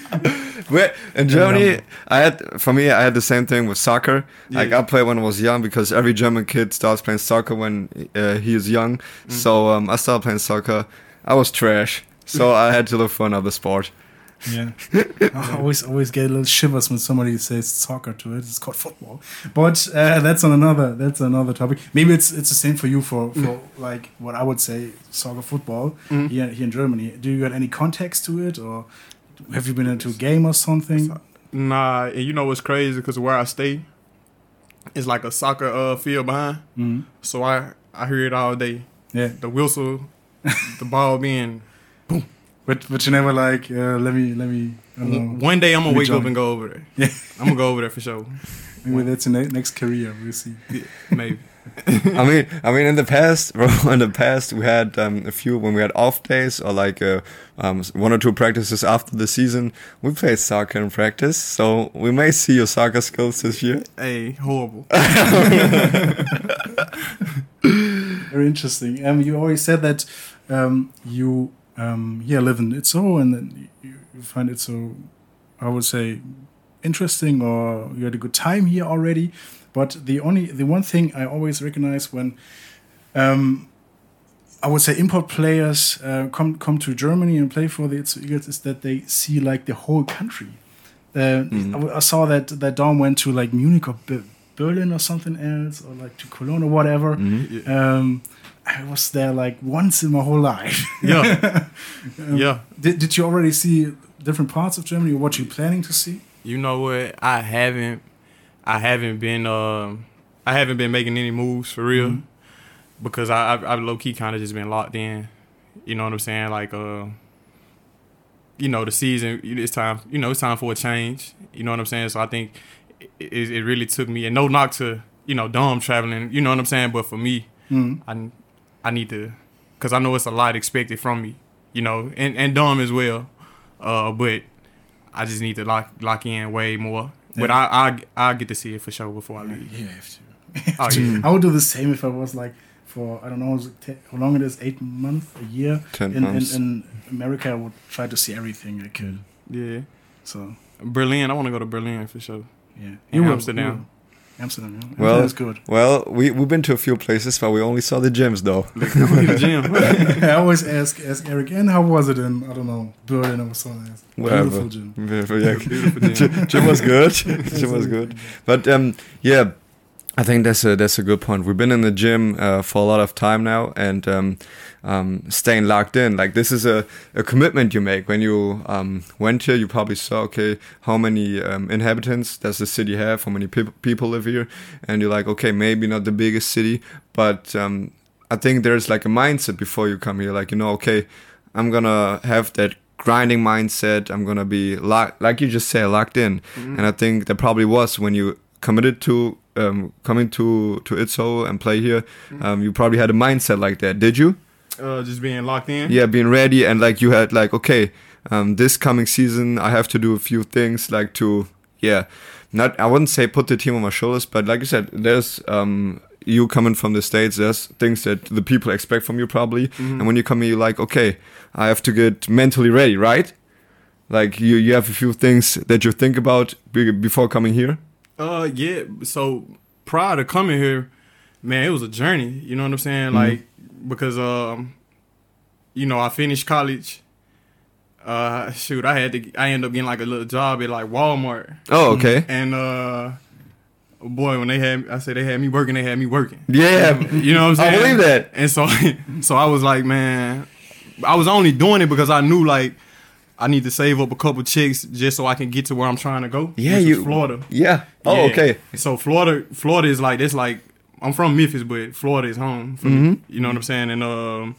In Germany, I had the same thing with soccer. Yeah. Like I played when I was young because every German kid starts playing soccer when he is young. So I started playing soccer. I was trash, so I had to look for another sport. Yeah, I always get a little shivers when somebody says soccer to it. It's called football, but that's another topic. Maybe it's the same for you for like what I would say soccer football here in Germany. Do you got any context to it, or have you been into a game or something? Nah, and you know what's crazy? Because where I stay is like a soccer field behind. So I hear it all day. Yeah, the whistle, the ball being boom. But you never like let me. One day I'm gonna wake up and go over there. Yeah, I'm gonna go over there for sure. Maybe that's the next career. We'll see. Yeah, maybe. I mean, in the past, we had a few when we had off days or like 1 or 2 practices after the season. We played soccer in practice, so we may see your soccer skills this year. Hey, horrible. Very interesting. You always said that you live in Itzehoe, and then you find it so, I would say, interesting, or you had a good time here already. But the one thing I always recognize when I would say import players come to Germany and play for the Itzehoe Eagles is that they see like the whole country. I saw that Dom went to like Munich or Berlin or something else, or like to Cologne or whatever. I was there like once in my whole life. Yeah. Yeah. Did you already see different parts of Germany, or what you planning to see? You know what? I haven't been making any moves for real, because I've low key kind of just been locked in. You know what I'm saying? Like you know, the season, it's time. You know, it's time for a change. You know what I'm saying? So I think it really took me, and no knock to, you know, Dom traveling. You know what I'm saying? But for me, I need to, because I know it's a lot expected from me. You know, and Dom as well. But I just need to lock in way more. Yeah. But I get to see it for sure before I leave. You have to. Oh, yeah. I would do the same if I was like for I don't know how long it is, 8 months, a year. 10 months. In America, I would try to see everything I could. Yeah. So Berlin, I want to go to Berlin for sure. yeah, And will, Amsterdam. you will. Amsterdam, yeah. Well, Amsterdam's good. Well, we've been to a few places, but we only saw the gyms though. The gym. I always ask Eric, and how was it in, I don't know, Berlin or something? Wherever. Beautiful gym. Yeah. Beautiful gym. Gym was good. Gym was good. But yeah, I think that's a good point. We've been in the gym for a lot of time now, and staying locked in. Like this is a commitment you make when you went here. You probably saw, okay, how many inhabitants does the city have? How many people live here? And you're like, okay, maybe not the biggest city, but I think there's like a mindset before you come here. Like, you know, okay, I'm gonna have that grinding mindset. I'm gonna be like you just said, locked in. Mm-hmm. And I think that probably was when you committed to coming to Itzehoe and play here. You probably had a mindset like that. Did you? Just being locked in. Yeah, being ready, and like you had like, okay, this coming season I have to do a few things like to, not, I wouldn't say put the team on my shoulders, but like you said, there's you coming from the States, there's things that the people expect from you probably, and when you come here, you're like, okay, I have to get mentally ready, right? Like you have a few things that you think about before coming here. Yeah. So prior to coming here, man, it was a journey. You know what I'm saying? Like, because you know, I finished college. Shoot, I ended up getting like a little job at like Walmart. Oh, okay. And boy, when they had me working, Yeah. You know what I'm saying? I believe that. And so I was like, man, I was only doing it because I knew like I need to save up a couple checks just so I can get to where I'm trying to go. Yeah, which is Florida. Yeah. Oh, Yeah. okay. So Florida is like, that's like, I'm from Memphis, but Florida is home for me. You know what I'm saying? And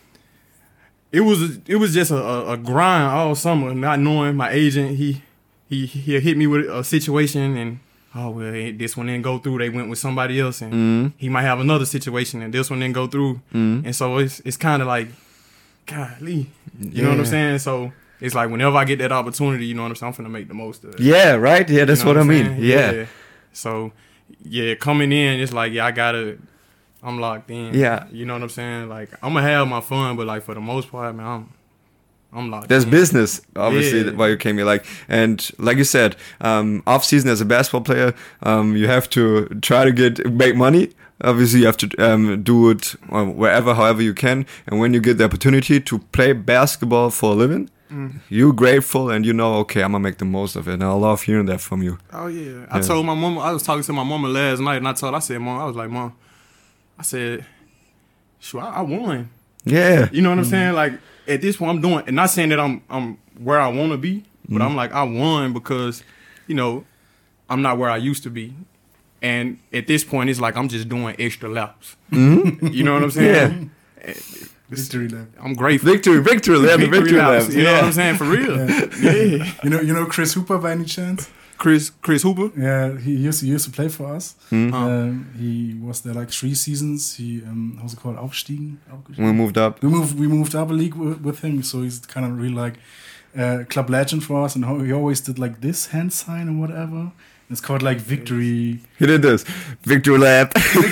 it was just a grind all summer, not knowing my agent. He hit me with a situation, and this one didn't go through. They went with somebody else, and he might have another situation, and this one didn't go through. And so it's kind of like, golly, you know what I'm saying? So it's like whenever I get that opportunity, you know what I'm saying, I'm finna make the most of it. Yeah, right. Yeah, that's You know what I I'm mean. saying? Yeah. So, yeah, coming in, it's like, I'm locked in. Yeah. You know what I'm saying? Like, I'm gonna have my fun, but like for the most part, man, I'm locked There's in. business, obviously, Yeah. why you came here. Like, and like you said, off season as a basketball player, you have to try to make money. Obviously, you have to do it wherever, however you can. And when you get the opportunity to play basketball for a living, you're grateful and you know, okay, I'm gonna make the most of it. And I love hearing that from you. Oh yeah. I told my mama. I was talking to my mama last night, and I said, Mom, I was like, Mom, I said, sure, I won. Yeah. You know what I'm saying? Like at this point, I'm doing, and not saying that I'm where I want to be, but I'm like, I won because, you know, I'm not where I used to be. And at this point, it's like I'm just doing extra laps. You know what I'm saying? Yeah. Victory lap. I'm grateful. Victory lap. laps. You know what I'm saying? For real. Yeah. You know Chris Hooper by any chance? Chris Hooper. Yeah, he used to play for us. He was there like 3 seasons. He how's it called? Aufstiegen. We moved up. We moved up a league with him, so he's kind of really like club legend for us. And he always did like this hand sign or whatever. It's called like victory. He did this. Victory lap.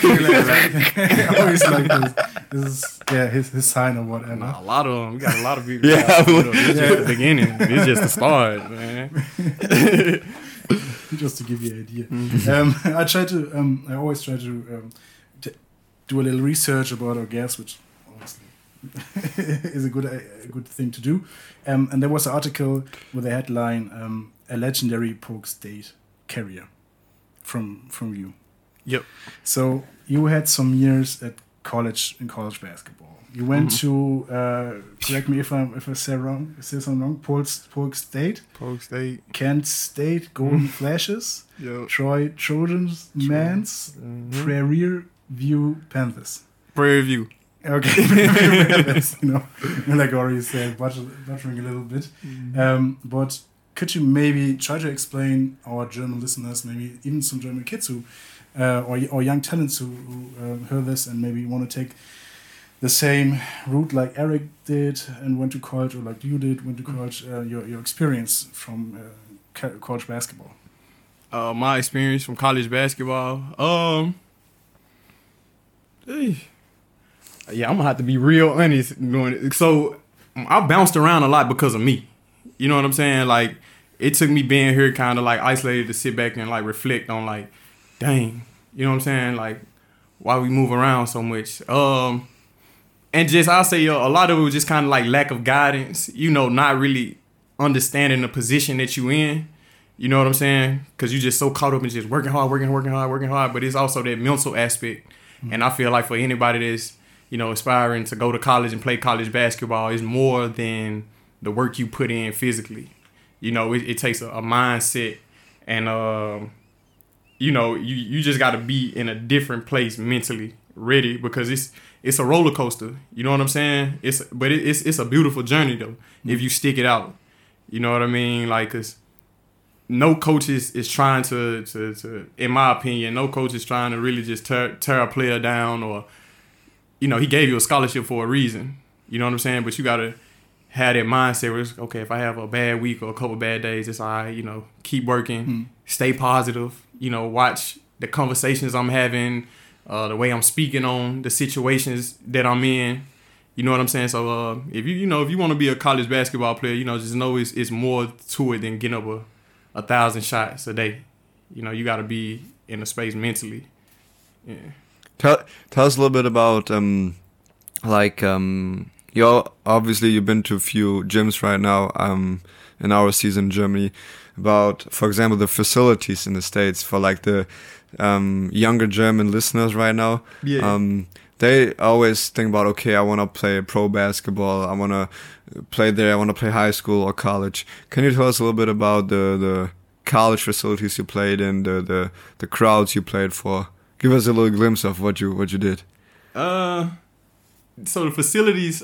I always like this. This is his sign or whatever. A lot of them. We got a lot of people. Yeah. It's just the beginning. It's just the start, man. Just to give you an idea. I always try to do a little research about our guests, which obviously is a good thing to do. And there was an article with the headline, "A legendary Polk State carrier," from you. Yep. So you had some years at college in college basketball. You went to correct me if I say something wrong. Polk State, Kent State, Golden Flashes, Yep. Troy Trojans, Mans, Prairie View Panthers. Prairie View. Okay, you know, like I already said, butchering a little bit. But could you maybe try to explain our German listeners, maybe even some German kids who, or young talents who heard this and maybe want to take the same route like Eric did and went to college, or like you did, went to college, your experience from college basketball? My experience from college basketball, Yeah, I'm gonna have to be real honest doing it. So I bounced around a lot because of me. You know what I'm saying? Like, it took me being here kind of like isolated to sit back and like reflect on like, dang, you know what I'm saying? Like, why we move around so much? And just I'll say a lot of it was just kind of like lack of guidance. You know, not really understanding the position that you in. You know what I'm saying? Because you just so caught up in just working hard. But it's also that mental aspect. Mm-hmm. And I feel like for anybody that's, you know, aspiring to go to college and play college basketball, is more than the work you put in physically. You know, it takes a mindset, and you know, you just got to be in a different place mentally, ready, because it's a roller coaster. You know what I'm saying? It's a beautiful journey though, if you stick it out. You know what I mean? Like, 'cause no coach is trying to, in my opinion, no coach is trying to really just tear a player down, or, you know, he gave you a scholarship for a reason. You know what I'm saying? But you got to have that mindset where it's, okay, if I have a bad week or a couple bad days, it's all right, you know, keep working, stay positive, you know, watch the conversations I'm having, the way I'm speaking on the situations that I'm in. You know what I'm saying? So if you want to be a college basketball player, you know, just know it's more to it than getting up 1,000 shots a day. You know, you got to be in a space mentally. Yeah. Tell us a little bit about you've been to a few gyms right now in our season in Germany, about, for example, the facilities in the States for like the younger German listeners right now. Yeah. They always think about, okay, I want to play pro basketball, I want to play there, I want to play high school or college. Can you tell us a little bit about the college facilities you played in, the crowds you played for? Give us a little glimpse of what you did. So the facilities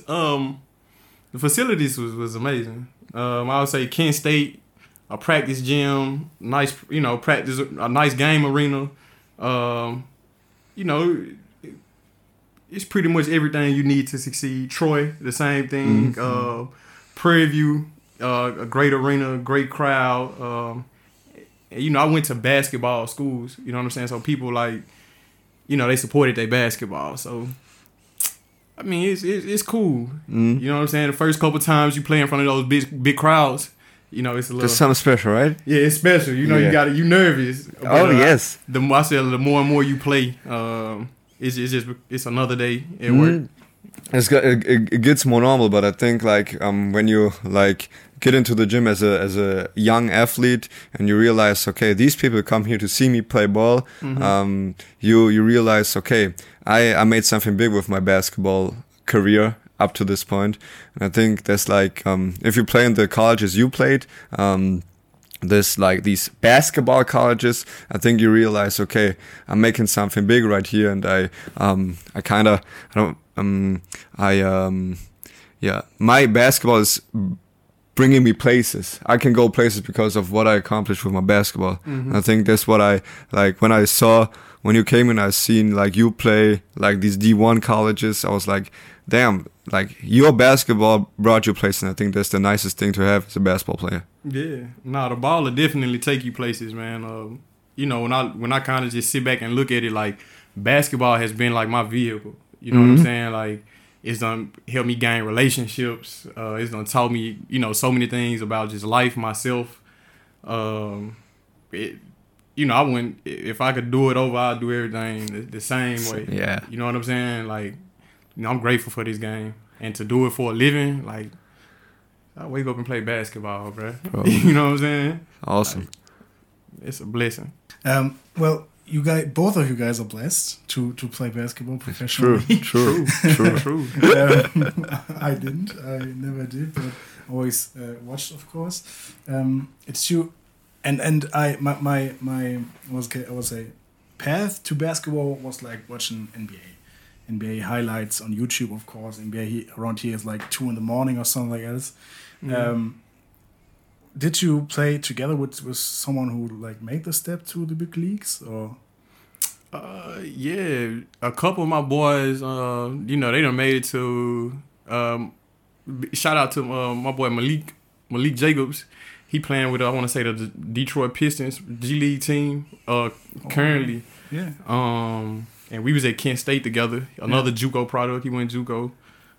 was amazing. I would say Kent State, a practice gym, nice, you know, practice, a nice game arena. You know, it's pretty much everything you need to succeed. Troy, the same thing. Prairie View, a great arena, great crowd. You know, I went to basketball schools. You know what I'm saying? So people like, you know, they supported their basketball. So, I mean, it's cool. You know what I'm saying? The first couple times you play in front of those big crowds, you know, it's a little. There's something special, right? Yeah, it's special. You know, you nervous. But, yes. The more and more you play, it's another day at work. It gets more normal, but I think like when you like get into the gym as a young athlete and you realize, okay, these people come here to see me play ball. You realize, okay, I made something big with my basketball career up to this point. And I think that's like if you play in the colleges you played, this like these basketball colleges, I think you realize, okay, I'm making something big right here, and my basketball is bringing me places. I can go places because of what I accomplished with my basketball. I think that's what I like when you came in. I seen like you play like these D1 colleges. I was like, damn, like your basketball brought you places, and I think that's the nicest thing to have as a basketball player. Yeah, the ball will definitely take you places, man. You know, when I kind of just sit back and look at it, like basketball has been like my vehicle. You know what I'm saying? Like, it's done help me gain relationships. It's done taught me, you know, so many things about just life, myself. You know, I wouldn't, if I could do it over, I'd do everything the same way. Yeah. You know what I'm saying? Like, you know, I'm grateful for this game, and to do it for a living, like, I wake up and play basketball, bro. You know what I'm saying? Awesome. Like, it's a blessing. Well, both of you guys are blessed to play basketball professionally. True. I didn't. I never did, but always watched, of course. It's true, and my was a path to basketball was like watching NBA highlights on YouTube, of course. NBA around here is like 2 a.m. or something like that. Did you play together with someone who like made the step to the big leagues, or? Yeah, a couple of my boys, you know, they done made it to. Shout out to my boy Malik Jacobs. He playing with I want to say the Detroit Pistons G League team currently. Yeah. and we was at Kent State together. Another JUCO product. He went JUCO.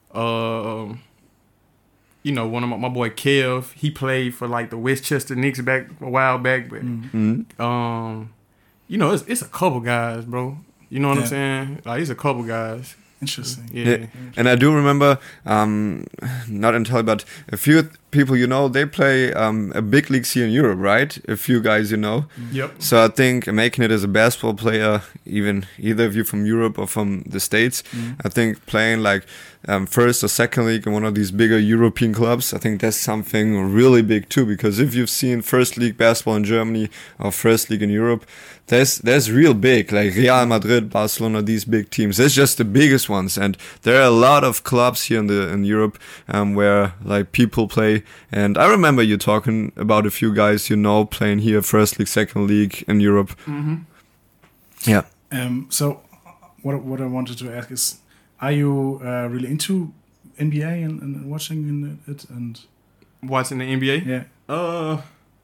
You know, one of my boy Kev, he played for like the Westchester Knicks back a while back. But you know, it's a couple guys, bro. You know what I'm saying? Like, it's a couple guys. Interesting. Yeah. And I do remember, not entirely, but a few people, you know, they play a big leagues here in Europe, right? A few guys, you know. Yep. So I think making it as a basketball player, even either of you from Europe or from the States, I think playing like first or second league in one of these bigger European clubs, I think that's something really big too. Because if you've seen first league basketball in Germany or first league in Europe, there's real big, like Real Madrid, Barcelona, these big teams. That's just the biggest ones, and there are a lot of clubs here in Europe where like people play. And I remember you talking about a few guys you know playing here, first league, second league in Europe. Yeah. So what I wanted to ask is, are you really into NBA and watching it and watching the NBA? Yeah.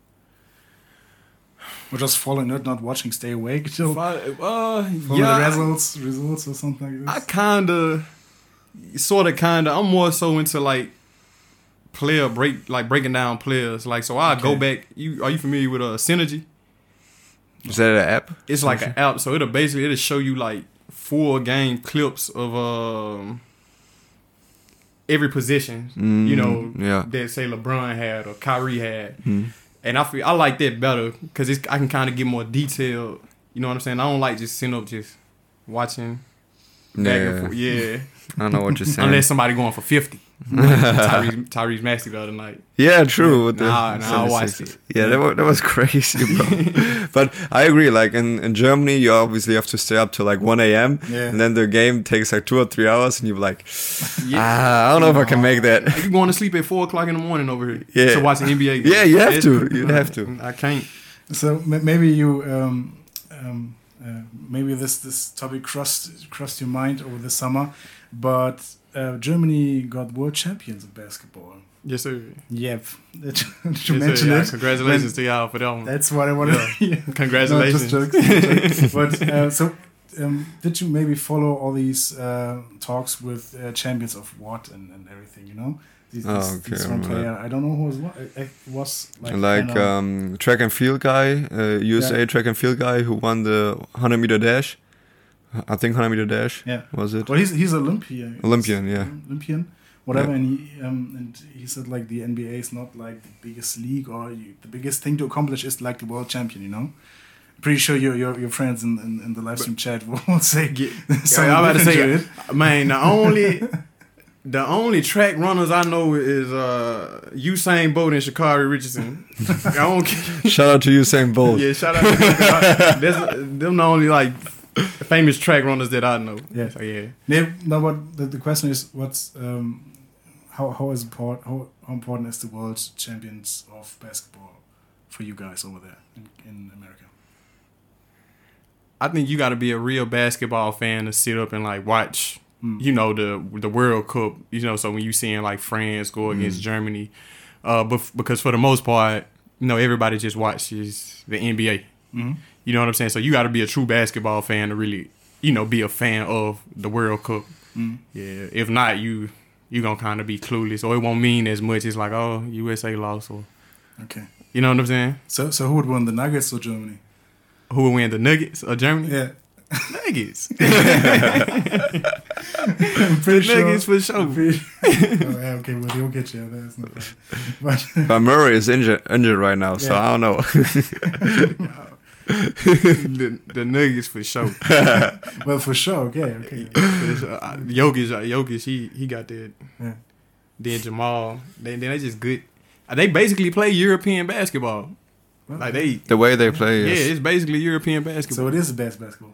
Or just following it, not watching, stay awake till Following the results or something like this? I'm more so into like breaking down players. Like, so I go back. Are you familiar with Synergy? Is that an app? It's like an app, so it'll show you like full game clips of every position. You know, that say LeBron had or Kyrie had. And I like that better because I can kind of get more detailed. You know what I'm saying? I don't like just sitting up just watching back and forth. Yeah. I don't know what you're saying. Unless somebody going for 50. Tyrese Maxey the other night. Yeah, true. I watched it. Yeah, that was crazy, bro. But I agree. Like in Germany, you obviously have to stay up till like 1 a.m. Yeah. And then the game takes like 2 or 3 hours, and you're like, I don't know if I can make that. You going to sleep at 4 o'clock in the morning over here to watch the NBA game. Yeah, you have to. You have to. I can't. So maybe you maybe this topic crossed your mind over the summer, but Germany got world champions in basketball. Yes, sir. Yep. You mentioned it. Congratulations to y'all for that one. That's what I wanted to hear. Congratulations. No, just jokes. But did you maybe follow all these talks with champions of what and everything, you know? This one player, I don't know who it was. Like track and field guy, USA track and field guy who won the 100 meter dash. I think 100 meter dash. Yeah. Was it? Well, he's Olympian. Olympian. Whatever, and he said like the NBA is not like the biggest league or the biggest thing to accomplish is like the world champion, you know. Pretty sure your friends in the live stream chat will say. I'm about to say it, man. The only track runners I know is Usain Bolt and Sha'Carri Richardson. I don't care. Shout out to Usain Bolt. Yeah, shout out to them. Them the only like famous track runners that I know. Yeah. So, yeah. Now, what the question is, what's how important is the world champions of basketball for you guys over there in America? I think you got to be a real basketball fan to sit up and like watch. You know, the World Cup, you know, so when you seeing like France go against Germany, but because for the most part, you know, everybody just watches the NBA. You know what I'm saying? So you got to be a true basketball fan to really, you know, be a fan of the World Cup. Yeah, if not, you gonna kind of be clueless, or it won't mean as much. It's like, oh, USA lost, or okay, you know what I'm saying? So who would win, the Nuggets or Germany? Who would win, the Nuggets or Germany? Yeah. Nuggets. I'm pretty sure. Nuggets for sure. Okay, well, you'll get you. That's not bad. But Murray is injured right now, so I don't know. the Nuggets for sure. Well, for sure. Okay. Jokic, he got that. Yeah. Then Jamal, they just good. They basically play European basketball. Like the way they play. Yeah, it's basically European basketball. So it is the best basketball.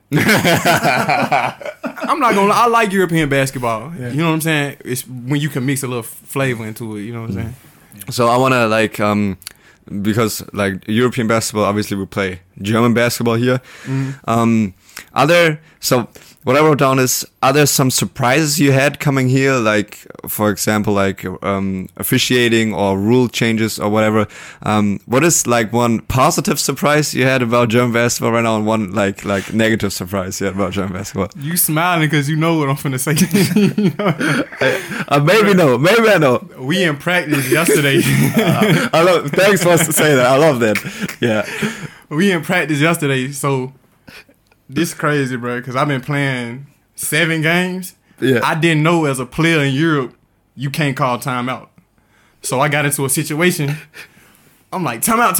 I'm not gonna lie, I like European basketball. Yeah. You know what I'm saying? It's when you can mix a little flavor into it. You know what I'm saying? So I wanna like because like European basketball obviously we play German basketball here. Mm-hmm. What I wrote down is, are there some surprises you had coming here? Like, for example, like officiating or rule changes or whatever. What is like one positive surprise you had about German basketball right now, and one like negative surprise you had about German basketball? You smiling because you know what I'm finna say. You know? Maybe I know. We in practice yesterday. Thanks for saying that. I love that. Yeah. We in practice yesterday, so this crazy, bro, because I've been playing 7 games. Yeah. I didn't know as a player in Europe, you can't call timeout. So I got into a situation. I'm like, timeout.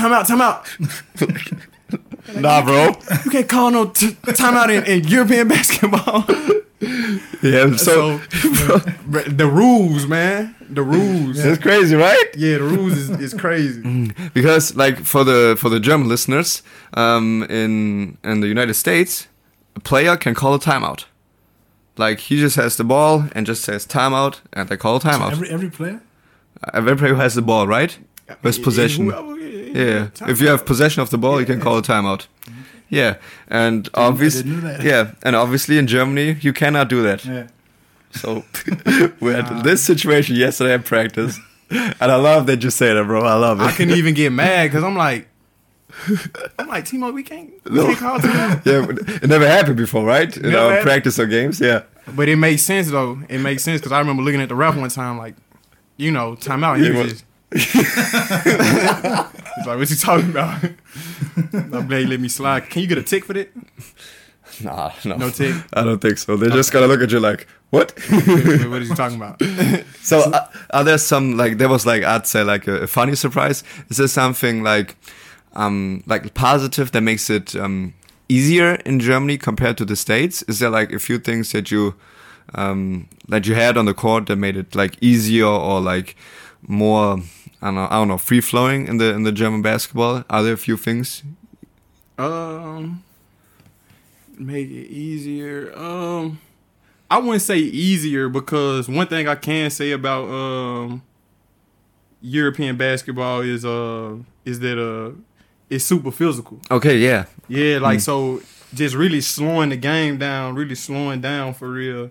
Nah, bro. You can't call no timeout in European basketball. Yeah, so the rules, man. The rules. it's crazy, right? Yeah, the rules is crazy. Because like for the German listeners, in the United States, a player can call a timeout. Like he just has the ball and just says timeout, and they call a timeout. So every player? Every player has the ball, right? With possession. Yeah. If you have possession of the ball, you can call a timeout. Yeah, and obviously in Germany you cannot do that. Yeah. So we had this situation yesterday at practice, and I love that you say that, bro. I love it. I couldn't even get mad because I'm like, Timo, we can't call timeout. Yeah, but it never happened before, right? In Never our happened. practice or games, yeah. But it makes sense though. It makes sense because I remember looking at the ref one time, like, you know, timeout. He Yeah, was just. He's like, what's he talking about? I'm glad he let me slide. Can you get a tick for that? Nah, no. No tick? I don't think so. They're just gonna look at you like, what? What is he talking about? So are there some, like, there was like, I'd say like a funny surprise. Is there something like positive that makes it easier in Germany compared to the States? Is there like a few things that you had on the court that made it like easier or like more, I don't know, free flowing in the German basketball? Are there a few things? Make it easier. I wouldn't say easier because one thing I can say about European basketball is that it's super physical. Okay, yeah. Yeah, like so just really slowing the game down, really slowing down for real.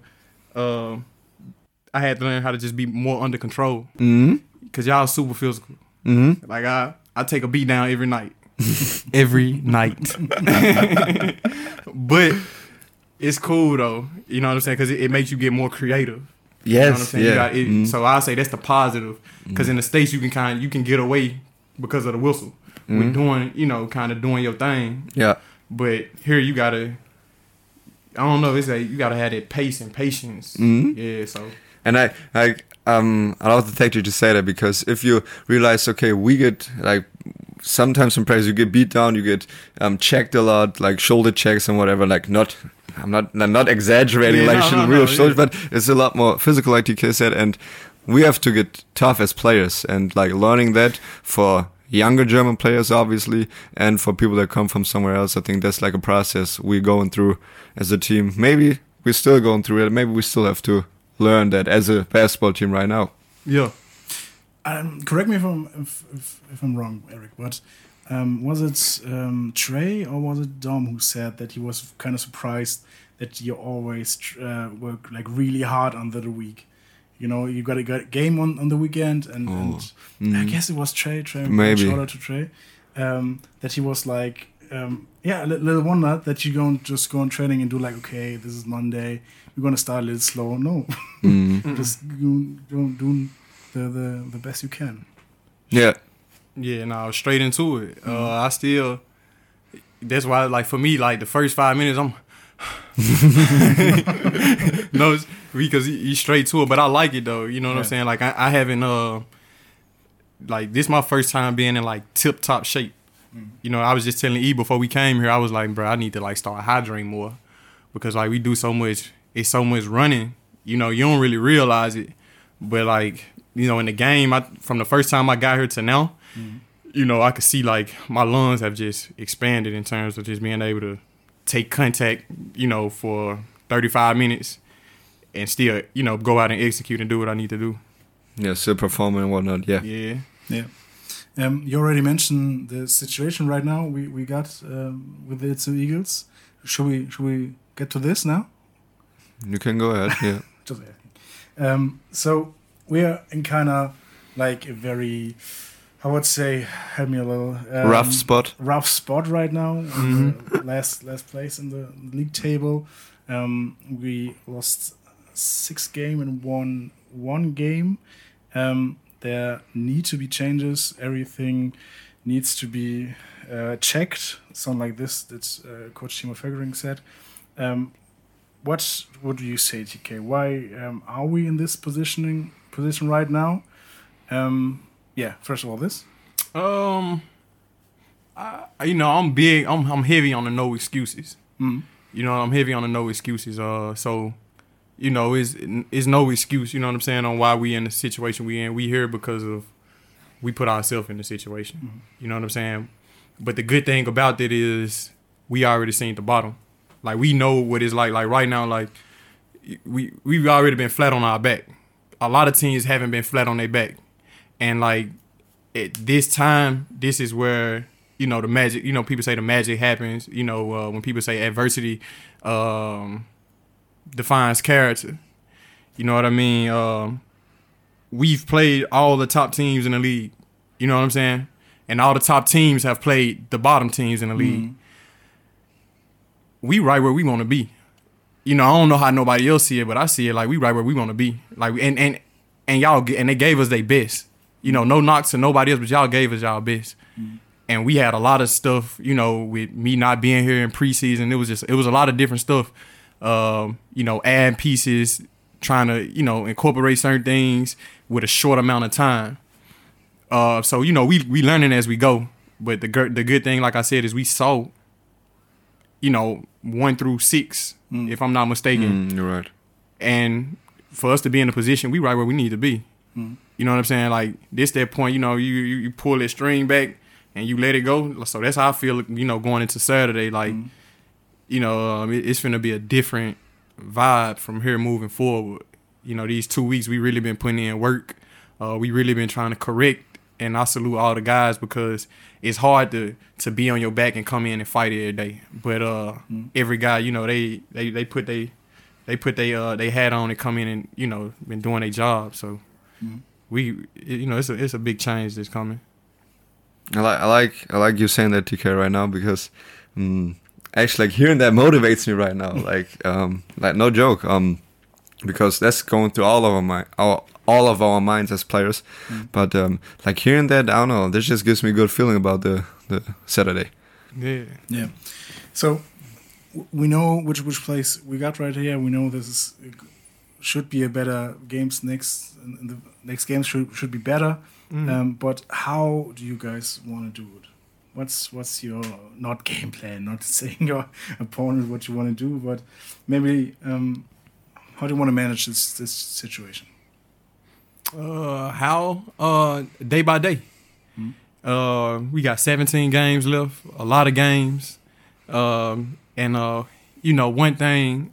I had to learn how to just be more under control. Mm-hmm. Cause y'all super physical. Mm-hmm. Like I take a beat down every night. Every night. But it's cool though. You know what I'm saying? Cause it makes you get more creative. Yes, You know what I'm saying? yeah. So I say that's the positive. Cause in the States you can get away because of the whistle. With doing, kind of doing your thing. Yeah. But here you gotta, I don't know, it's like you gotta have that pace and patience. Mhm. Yeah, so. And I love the fact you just say that, because if you realize, okay, we get like sometimes in practice you get beat down, you get checked a lot, like shoulder checks and whatever. Like I'm not exaggerating, Yeah, like real shoulders, but it's a lot more physical, like TK said, and we have to get tough as players, and like learning that for younger German players, obviously, and for people that come from somewhere else. I think that's like a process we're going through as a team. Maybe we're still going through it. Maybe we still have to learn that as a basketball team right now. Yeah. Correct me if I'm wrong, Eric, but was it Trey or was it Dom who said that he was kind of surprised that you always work like really hard under the week? You got a game on the weekend, and I guess it was Trey. Maybe. Shout out to Trey. That he was like, a little wonder that you don't just go on training and do like, okay, this is Monday, we're gonna start a little slow. No, just do the best you can. Yeah. Yeah, no, straight into it. That's why, like, for me, like, the first 5 minutes, I'm... No, it's because he's straight to it, but I like it, though. You know what I'm saying? Like, I haven't, like, this is my first time being in, like, tip-top shape. I was just telling E before we came here, I was like, bro, I need to, like, start hydrating more. Because, like, we do so much, it's so much running, you don't really realize it. But, like, in the game, from the first time I got here to now, I could see, like, my lungs have just expanded in terms of just being able to take contact, for 35 minutes and still, go out and execute and do what I need to do. Yeah, still performing and whatnot, yeah. Yeah. Yeah. You already mentioned the situation right now we got with the Itzu Eagles. Should we get to this now? You can go ahead. Yeah. Just asking. So we are in kind of like a very, I would say, help me a little, Rough spot. Rough spot right now. Last place in the league table. We lost 6 games and won 1 game. There need to be changes. Everything needs to be checked. Something like this. That's Coach Timo Fegering said. What would you say, TK? Why are we in this position right now? First of all, this. I'm big. I'm heavy on the no excuses. Mm. I'm heavy on the no excuses. So, it's no excuse. You know what I'm saying, on why we in the situation we in. We here because of we put ourselves in the situation. Mm-hmm. You know what I'm saying. But the good thing about it is we already seen the bottom. Like, we know what it's like. Like, right now, like, we've already been flat on our back. A lot of teams haven't been flat on their back. And, like, at this time, this is where, the magic, people say the magic happens. When people say adversity defines character. You know what I mean? We've played all the top teams in the league. You know what I'm saying? And all the top teams have played the bottom teams in the league. We right where we want to be. I don't know how nobody else see it, but I see it like we right where we want to be. Like, and y'all, and they gave us their best. No knocks to nobody else, but y'all gave us y'all best. And we had a lot of stuff, with me not being here in preseason. It was a lot of different stuff. Adding pieces, trying to, incorporate certain things with a short amount of time. So, we learning as we go. But the good thing, like I said, is we saw, 1 through 6, if I'm not mistaken. You're right. And for us to be in a position, we right where we need to be. You know what I'm saying? Like, this that point, you pull that string back and you let it go. So that's how I feel, going into Saturday. Like, it's finna be a different vibe from here moving forward. These 2 weeks we really been putting in work. We really been trying to correct, and I salute all the guys because it's hard to be on your back and come in and fight every day. But every guy, they put they hat on and come in and been doing their job. So it's a big change that's coming. I like you saying that, TK, right now, because actually, like, hearing that motivates me right now. Like no joke. Because that's going through all of our minds as players. But like, hearing that, I don't know, this just gives me a good feeling about the Saturday. Yeah. So we know which place we got right here. We know this should be a better games next. The next games should be better. But how do you guys want to do it? What's your, not game plan, not saying your opponent what you want to do, but maybe how do you want to manage this situation? How? Day by day. We got 17 games left, a lot of games. And one thing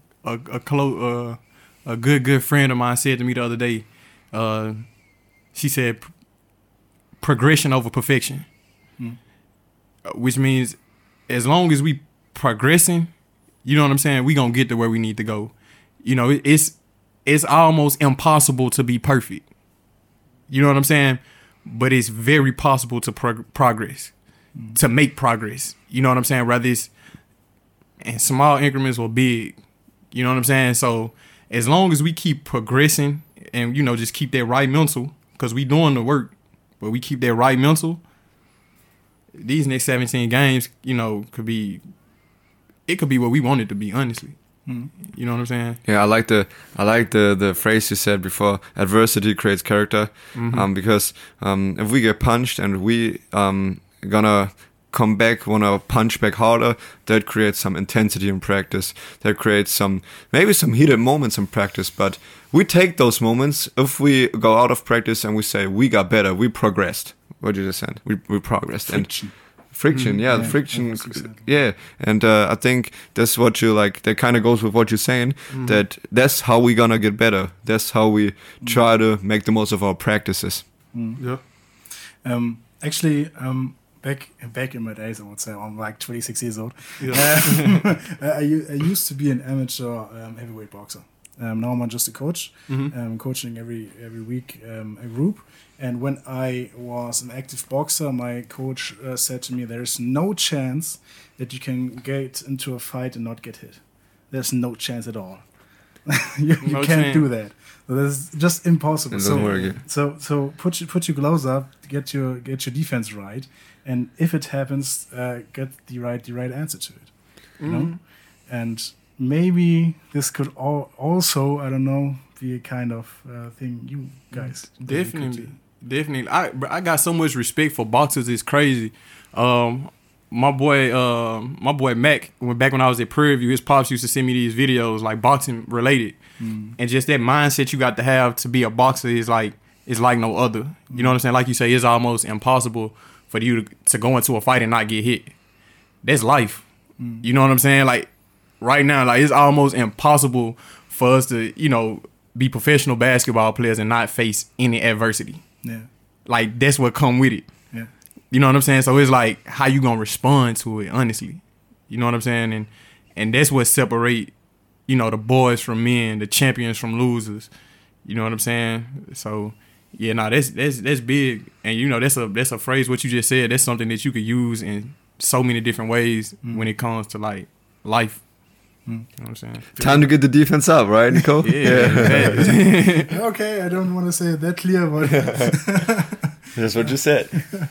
a good friend of mine said to me the other day, she said, progression over perfection. Which means as long as we progressing, you know what I'm saying, we gonna get to where we need to go. It's almost impossible to be perfect. You know what I'm saying? But it's very possible to progress, to make progress. You know what I'm saying? Whether it's in small increments or big. You know what I'm saying? So as long as we keep progressing and, just keep that right mental, because we doing the work, but we keep that right mental, these next 17 games, could be what we want it to be, honestly. You know what I'm saying? Yeah, I like the phrase you said before. Adversity creates character. Because if we get punched and we gonna come back, wanna punch back harder, that creates some intensity in practice. That creates maybe some heated moments in practice. But we take those moments if we go out of practice and we say we got better, we progressed. What did you just say? We progressed. Friction, the friction, yeah. And I think that's what you like. That kind of goes with what you're saying. That's how we gonna get better. That's how we try to make the most of our practices. Yeah. Actually, back in my days, I would say I'm like 26 years old. Yeah. I used to be an amateur heavyweight boxer. Now I'm just a coach, coaching every week a group. And when I was an active boxer, my coach said to me, "There's no chance that you can get into a fight and not get hit. There's no chance at all. you No can't chance. do that. So that's just impossible. It doesn't work. So put your gloves up, get your defense right, and if it happens, get the right answer to it. You know, and maybe this could also, I don't know, be a kind of thing you guys could do. Definitely. I got so much respect for boxers. It's crazy. My boy Mac, back when I was at Prairie View, his pops used to send me these videos like boxing related, and just that mindset you got to have to be a boxer is like no other. You know what I'm saying? Like you say, it's almost impossible for you to go into a fight and not get hit. That's life. You know what I'm saying? Like right now, like it's almost impossible for us to, be professional basketball players and not face any adversity. Yeah. Like that's what come with it. Yeah. You know what I'm saying? So it's like how you gonna respond to it, honestly. You know what I'm saying? And that's what separate, the boys from men, the champions from losers. You know what I'm saying? So yeah, that's big. And that's a phrase, what you just said, that's something that you could use in so many different ways when it comes to like life. You know what I'm saying? Time to get the defense up, right, Nico? Yeah. Okay, I don't want to say it that clear, but That's what you said.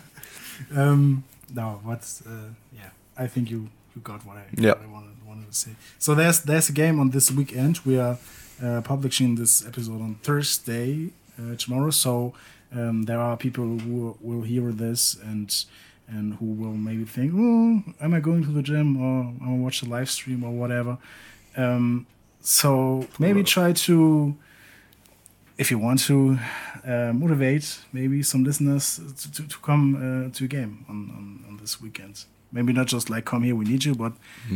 no, but I think you got what I wanted to say. So there's a game on this weekend. We are publishing this episode on Thursday tomorrow. So there are people who will hear this and who will maybe think, "Oh, am I going to the gym or I'm gonna watch the live stream or whatever?" So maybe try to, if you want to, motivate maybe some listeners to come to a game on this weekend. Maybe not just like come here, we need you, but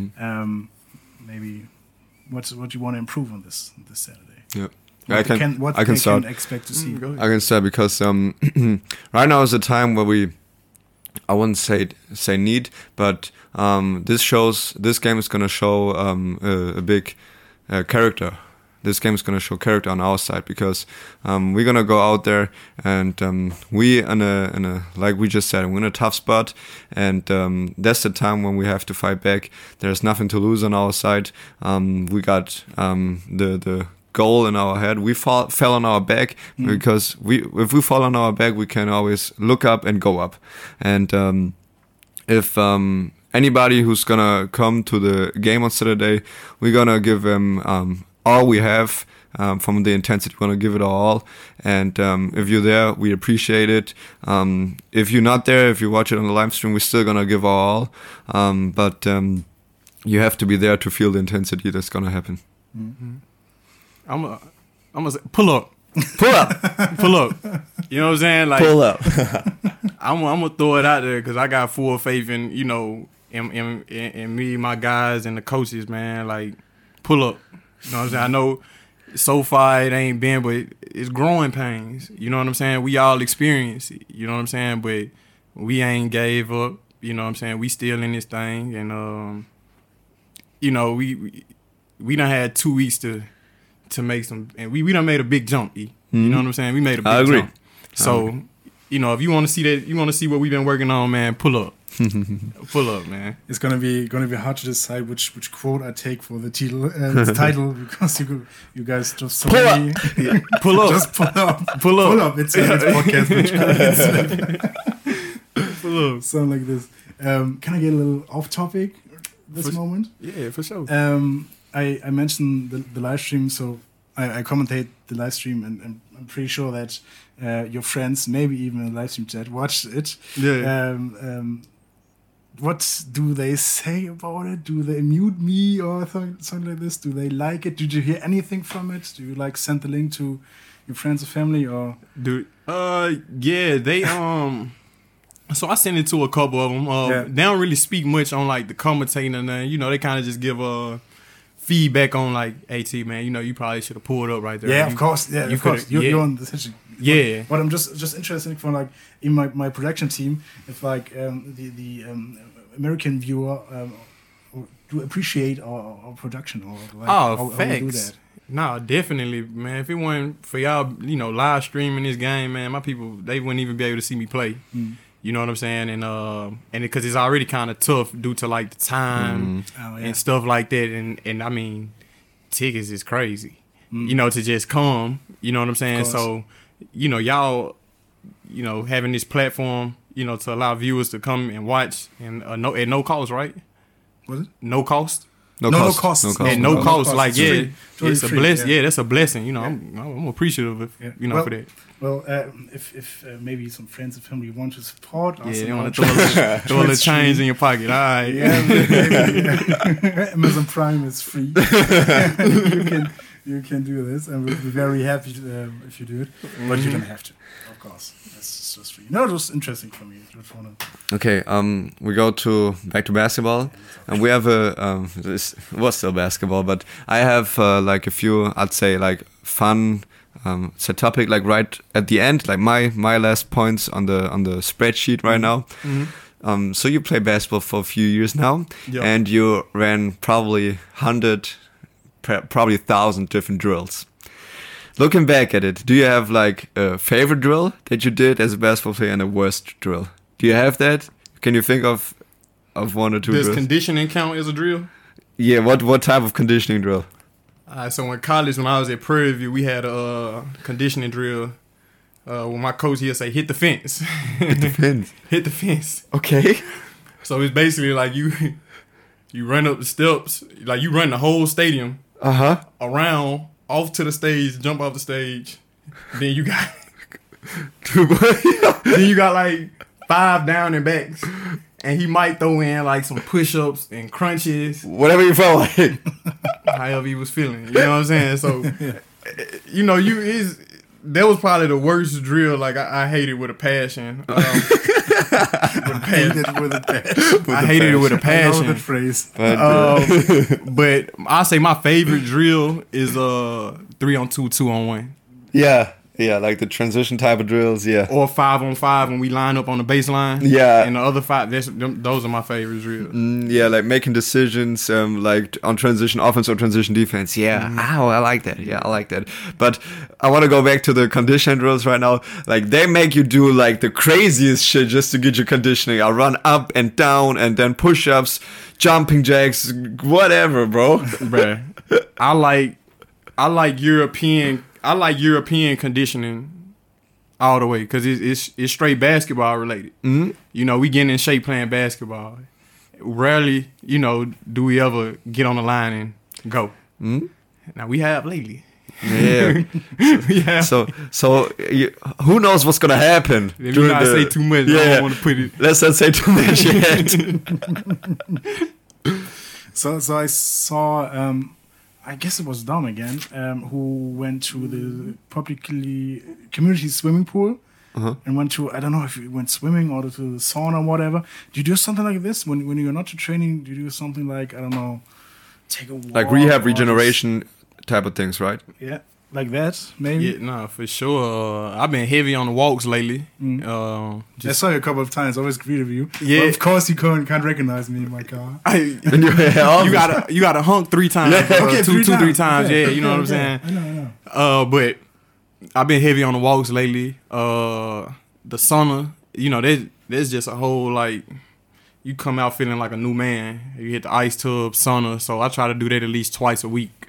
maybe what you want to improve on this Saturday. Yeah. What I can start. Can expect to see. I can start because right now is a time where I wouldn't say need, but this game is gonna show a big character. This game is gonna show character on our side because we're gonna go out there and we in a like we just said, we're in a tough spot, and that's the time when we have to fight back. There's nothing to lose on our side. We got the goal in our head. We fell on our back because if we fall on our back, we can always look up and go up. And if anybody who's gonna come to the game on Saturday, we're gonna give them all we have from the intensity. We're gonna give it all. And if you're there, we appreciate it. If you're not there, if you watch it on the live stream, we're still gonna give our all. But you have to be there to feel the intensity that's gonna happen. Mm-hmm. I'm gonna say, pull up. You know what I'm saying? Like, Pull up. I'm gonna throw it out there because I got full faith in in me, my guys, and the coaches, man. Like, pull up. You know what I'm saying? I know so far it ain't been, but it's growing pains. You know what I'm saying? We all experience it. You know what I'm saying? But we ain't gave up. You know what I'm saying? We still in this thing, and we done had 2 weeks to make some, and we done made a big jump. You know what I'm saying? We made a big jump. So, if you want to see that, you want to see what we've been working on, man, pull up. Pull up, man. It's gonna be hard to decide which quote I take for the title because you guys just so pull many, up. Yeah. Pull up. just pull up. Pull up. Pull up. It's a podcast. Pull up. Something like this. Can I get a little off topic this moment? Yeah, for sure. I mentioned the live stream, so I commentate the live stream, and I'm pretty sure that your friends, maybe even in the live stream chat, watched it. Yeah. What do they say about it? Do they mute me or something like this? Do they like it? Did you hear anything from it? Do you send the link to your friends or family or? Dude, yeah, they So I sent it to a couple of them. They don't really speak much on the commentating and nothing. They kind of just give feedback on like, AT man, you know, you probably should have pulled up right there. Yeah, You- of course. Yeah, you of course. could've- You're on the situation. Yeah. But I'm just interested for like in my production team, if like the American viewer do appreciate our production or like how we do facts. that. No, definitely, man. If it wasn't for y'all, you know, live streaming this game, man, my people, they wouldn't even be able to see me play. You know what I'm saying? And because it's already kind of tough due to like the time Oh, yeah. and stuff like that. And I mean, tickets is crazy. You know, to just come. You know what I'm saying? Of course. So, you know, y'all, you know, having this platform, you know, to allow viewers to come and watch and at no cost, right? Was it? No cost. No cost. And no cost, like, It's yeah, free. Totally it's a free, blessing. yeah. Yeah, that's a blessing. You know, I'm appreciative of, you know, Well, for that. Well, if maybe some friends and family want to support us, Yeah, you and want to watch- throw a little Twitch change stream, in your pocket. All right. Yeah, maybe. Amazon Prime is free. you can do this, and we'll be very happy if you do it. But you don't have to, of course. It's just free. No, it was interesting for me. I just wanna- Okay, we go back to basketball, and we have this was still basketball, but I have like a few, I'd say, like fun. It's a topic like right at the end, like my last points on the spreadsheet right now. So you play basketball for a few years now, Yeah. and you ran probably 100, probably 1,000 different drills. Looking back at it, do you have like a favorite drill that you did as a basketball player and a worst drill? Do you have that? Can you think of one or two Does drills? conditioning count as a drill? Yeah, what type of conditioning drill? So in college, when I was at Prairie View, we had a conditioning drill. When my coach here say, "Hit the fence." It depends. Hit the fence. Okay. So it's basically like you run up the steps, like you run the whole stadium around, off to the stage, jump off the stage. Then you got like 5 down and backs. And he might throw in like some push-ups and crunches, Whatever you felt like. however he was feeling. You know what I'm saying? So, you know, that was probably the worst drill. Like I hated it with a passion. I hated it with a I know that passion. phrase. But I say my favorite drill is 3-on-2, 2-on-1. Yeah, like the transition type of drills. Yeah. Or 5-on-5 when we line up on the baseline. Yeah. And the other 5, those are my favorite drills. Yeah, like making decisions, like on transition offense or transition defense. Yeah, ow, I like that. Yeah, I like that. But I want to go back to the conditioning drills right now. Like they make you do like the craziest shit just to get your conditioning. I run up and down and then push-ups, jumping jacks, whatever, bro. Bruh. I like European conditioning all the way because it's straight basketball related. Mm-hmm. You know, we getting in shape playing basketball. Rarely, you know, do we ever get on the line and go. Mm-hmm. Now we have lately. Yeah. We have. So who knows what's gonna happen? Let me during not say too much. I Yeah. don't want to put it. Let's not say too much yet. So I saw, I guess it was Dom again, who went to the community swimming pool and went to, I don't know if you went swimming or to the sauna or whatever. Do you do something like this when you're not to training? Do you do something like, I don't know, take a walk? Like rehab, or regeneration type of things, right? just- yeah, like that, maybe? Yeah, no, for sure. I've been heavy on the walks lately. I Just saw you a couple of times, always greeted you. Yeah. But of course you can't recognize me in my car. you And you gotta hunk 3 times. Yeah. or Okay, two, 3 times. Okay, Yeah, you know okay, what I'm saying. I know. But I've been heavy on the walks lately. The sauna, you know, there's just a whole like you come out feeling like a new man. You hit the ice tub, sauna. So I try to do that at least twice a week.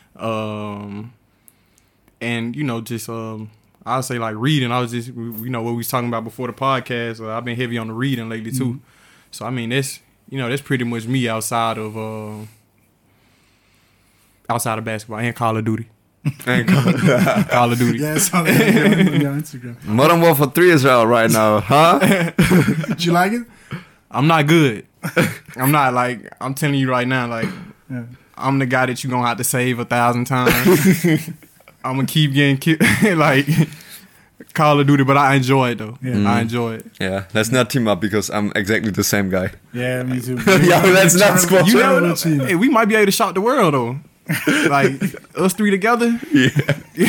And you know, just I'll say like reading. I was just you know what we was talking about before the podcast. I've been heavy on the reading lately too. So I mean that's pretty much me outside of basketball and Call of Duty. Call of Duty. Yeah, I saw that on your Instagram. Modern Warfare 3 is out right now, huh? Did you like it? I'm not good. I'm not like I'm telling you right now. Like Yeah. I'm the guy that you gonna have to save 1,000 times. I'm gonna keep getting like Call of Duty, but I enjoy it though. Yeah. I enjoy it. Yeah, let's not team up because I'm exactly the same guy. Yeah, me too. Yeah, let's not squash. You never know. Hey, we might be able to shock the world though. Like us three together. Yeah.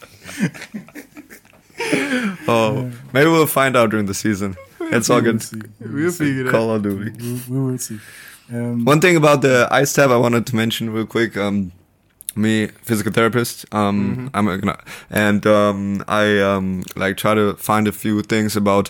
Oh, maybe we'll find out during the season. It's all good. We'll figure that. Call of Duty. We will see. One thing about the ice tab I wanted to mention real quick. Me, physical therapist. I'm gonna and I like try to find a few things about.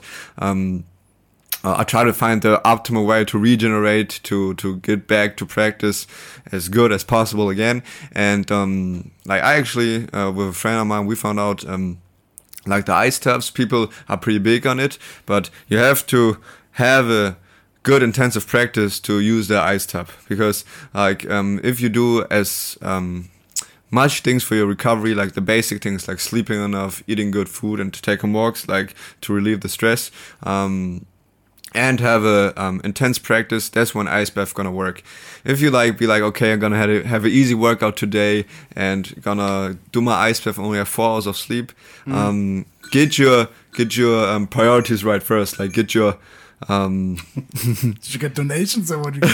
I try to find the optimal way to regenerate, to get back to practice as good as possible again. And like I actually with a friend of mine, we found out like the ice tubs, people are pretty big on it, but you have to have a good intensive practice to use the ice tub, because like if you do as much things for your recovery, like the basic things like sleeping enough, eating good food, and taking walks, like to relieve the stress, and have a intense practice, that's when ice bath gonna work. If you like be like, okay, I'm gonna have an easy workout today and gonna do my ice bath, only have 4 hours of sleep, get your priorities right first. Like get your Did you get donations or what? You No.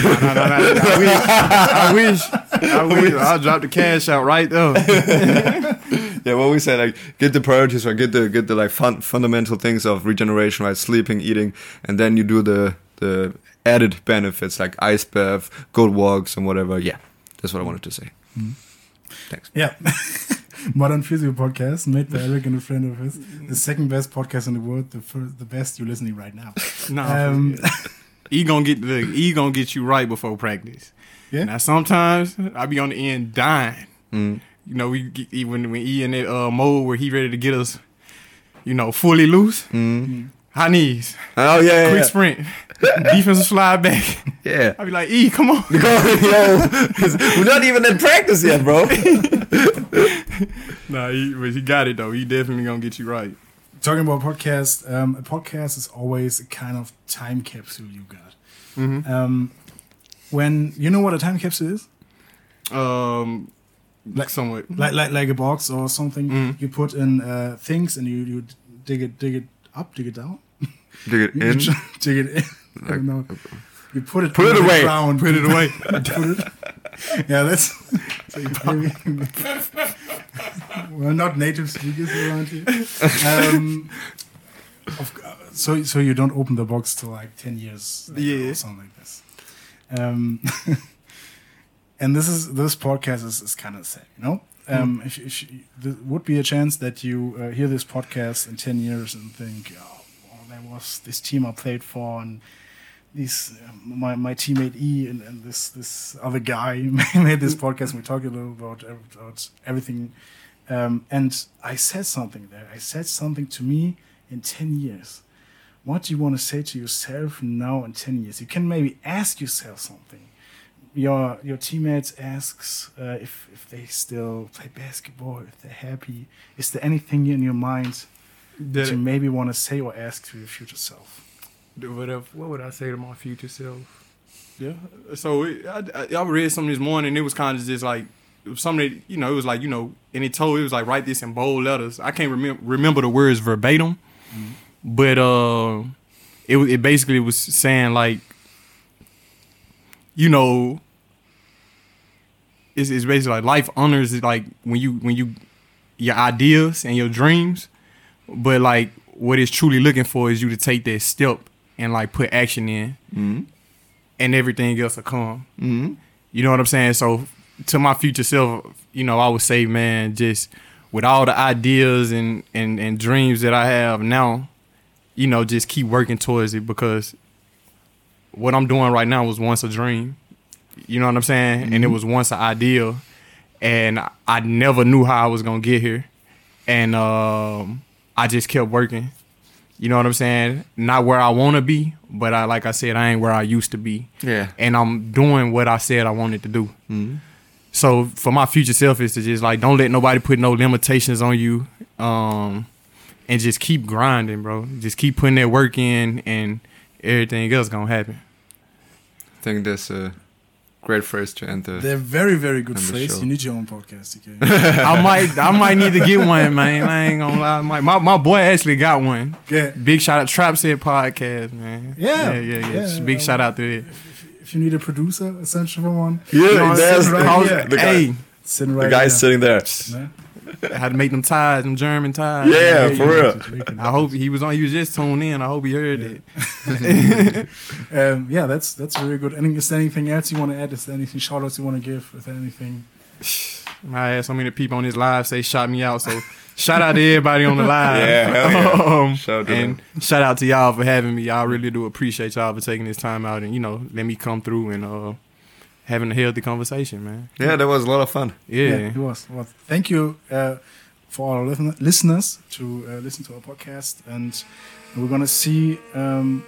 I wish. I'll drop the cash out right there. yeah, what we say, like get the priorities right, get the like fundamental things of regeneration right, sleeping, eating, and then you do the added benefits like ice bath, good walks, and whatever. Yeah, that's what I wanted to say. Thanks. Yeah. Modern Physio Podcast, made by Eric and a friend of his. The second best podcast in the world, the best you're listening right now. No, he gonna get you right before practice. Yeah. Now sometimes I be on the end dying. You know, when he in that mode where he ready to get us, you know, fully loose. High knees. Oh yeah, Quick sprint. Defensive slide back. Yeah. I be like, come on. Yo, we're not even in practice yet, bro. Nah, he got it though. He definitely gonna get you right. Talking about podcast, a podcast is always a kind of time capsule you got. When you know what a time capsule is, Like somewhat. like a box or something, you put in things and you dig it up, dig it down, Dig it in. dig it in. I don't know. You put it away. Ground. Put it away. Yeah, that's. We're not native speakers around here. So you don't open the box till like 10 years later or something like this. And this podcast is kind of sad, you know. If there would be a chance that you hear this podcast in 10 years and think, there was this team I played for, and these my teammate E and this other guy made this podcast, and we talked a little about everything. And I said something there. I said something to me in 10 years. What do you want to say to yourself now in 10 years? You can maybe ask yourself something. Your teammates asks if they still play basketball, if they're happy. Is there anything in your mind that you maybe want to say or ask to your future self? What would I say to my future self? Yeah. So I read something this morning. It was kind of just like something that, it was like, and it was like, write this in bold letters. I can't remember the words verbatim, but it basically was saying like, it's basically like life honors it, like when you your ideas and your dreams, but like what it's truly looking for is you to take that step and like put action in, and everything else will come. You know what I'm saying? So to my future self, I would say, man, just with all the ideas and dreams that I have now, just keep working towards it, because what I'm doing right now was once a dream. You know what I'm saying? And it was once an ideal, and I never knew how I was gonna get here, and I just kept working. You know what I'm saying? Not where I want to be, but like I said, I ain't where I used to be. Yeah. And I'm doing what I said I wanted to do. So for my future self is to just like, don't let nobody put no limitations on you, and just keep grinding, bro. Just keep putting that work in, and everything else gonna happen. I think that's a great phrase to enter. They're very, very good And the phrase. show. You need your own podcast, okay? I might need to get one, man. I ain't gonna lie. My boy actually got one. Yeah. Big shout out Trap Said Podcast, man. Yeah. Just big shout out to it. If you need a producer, essential for one, Yeah, that's right here. the guy. Hey, sitting right The guy's here. sitting there. Man. I had to make them ties, them German ties. Yeah, for real. I hope he was just tuned in. I hope he heard it. Yeah, that's very good. And is there anything else you want to add? Is there anything shout outs you want to give? Is there anything? I had so many people on this live say shout me out. So shout out to everybody on the live. Yeah, hell yeah. Shout out to and shout out to y'all for having me. I really do appreciate y'all for taking this time out and let me come through and having a healthy conversation, man. Yeah, that was a lot of fun. Yeah. It was. Well, thank you for our listeners to listen to our podcast, and we're gonna see in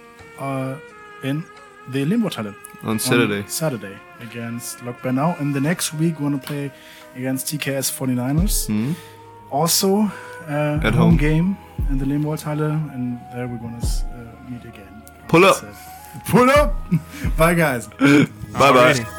the Limburghalle On Saturday. on Saturday against Lok Bernau, and the next week we're gonna play against TKS 49ers. Hmm? Also, At home home. game in the Limburghalle, and there we're gonna meet again. Pull up. Pull up. Bye, guys. Bye bye. Alrighty.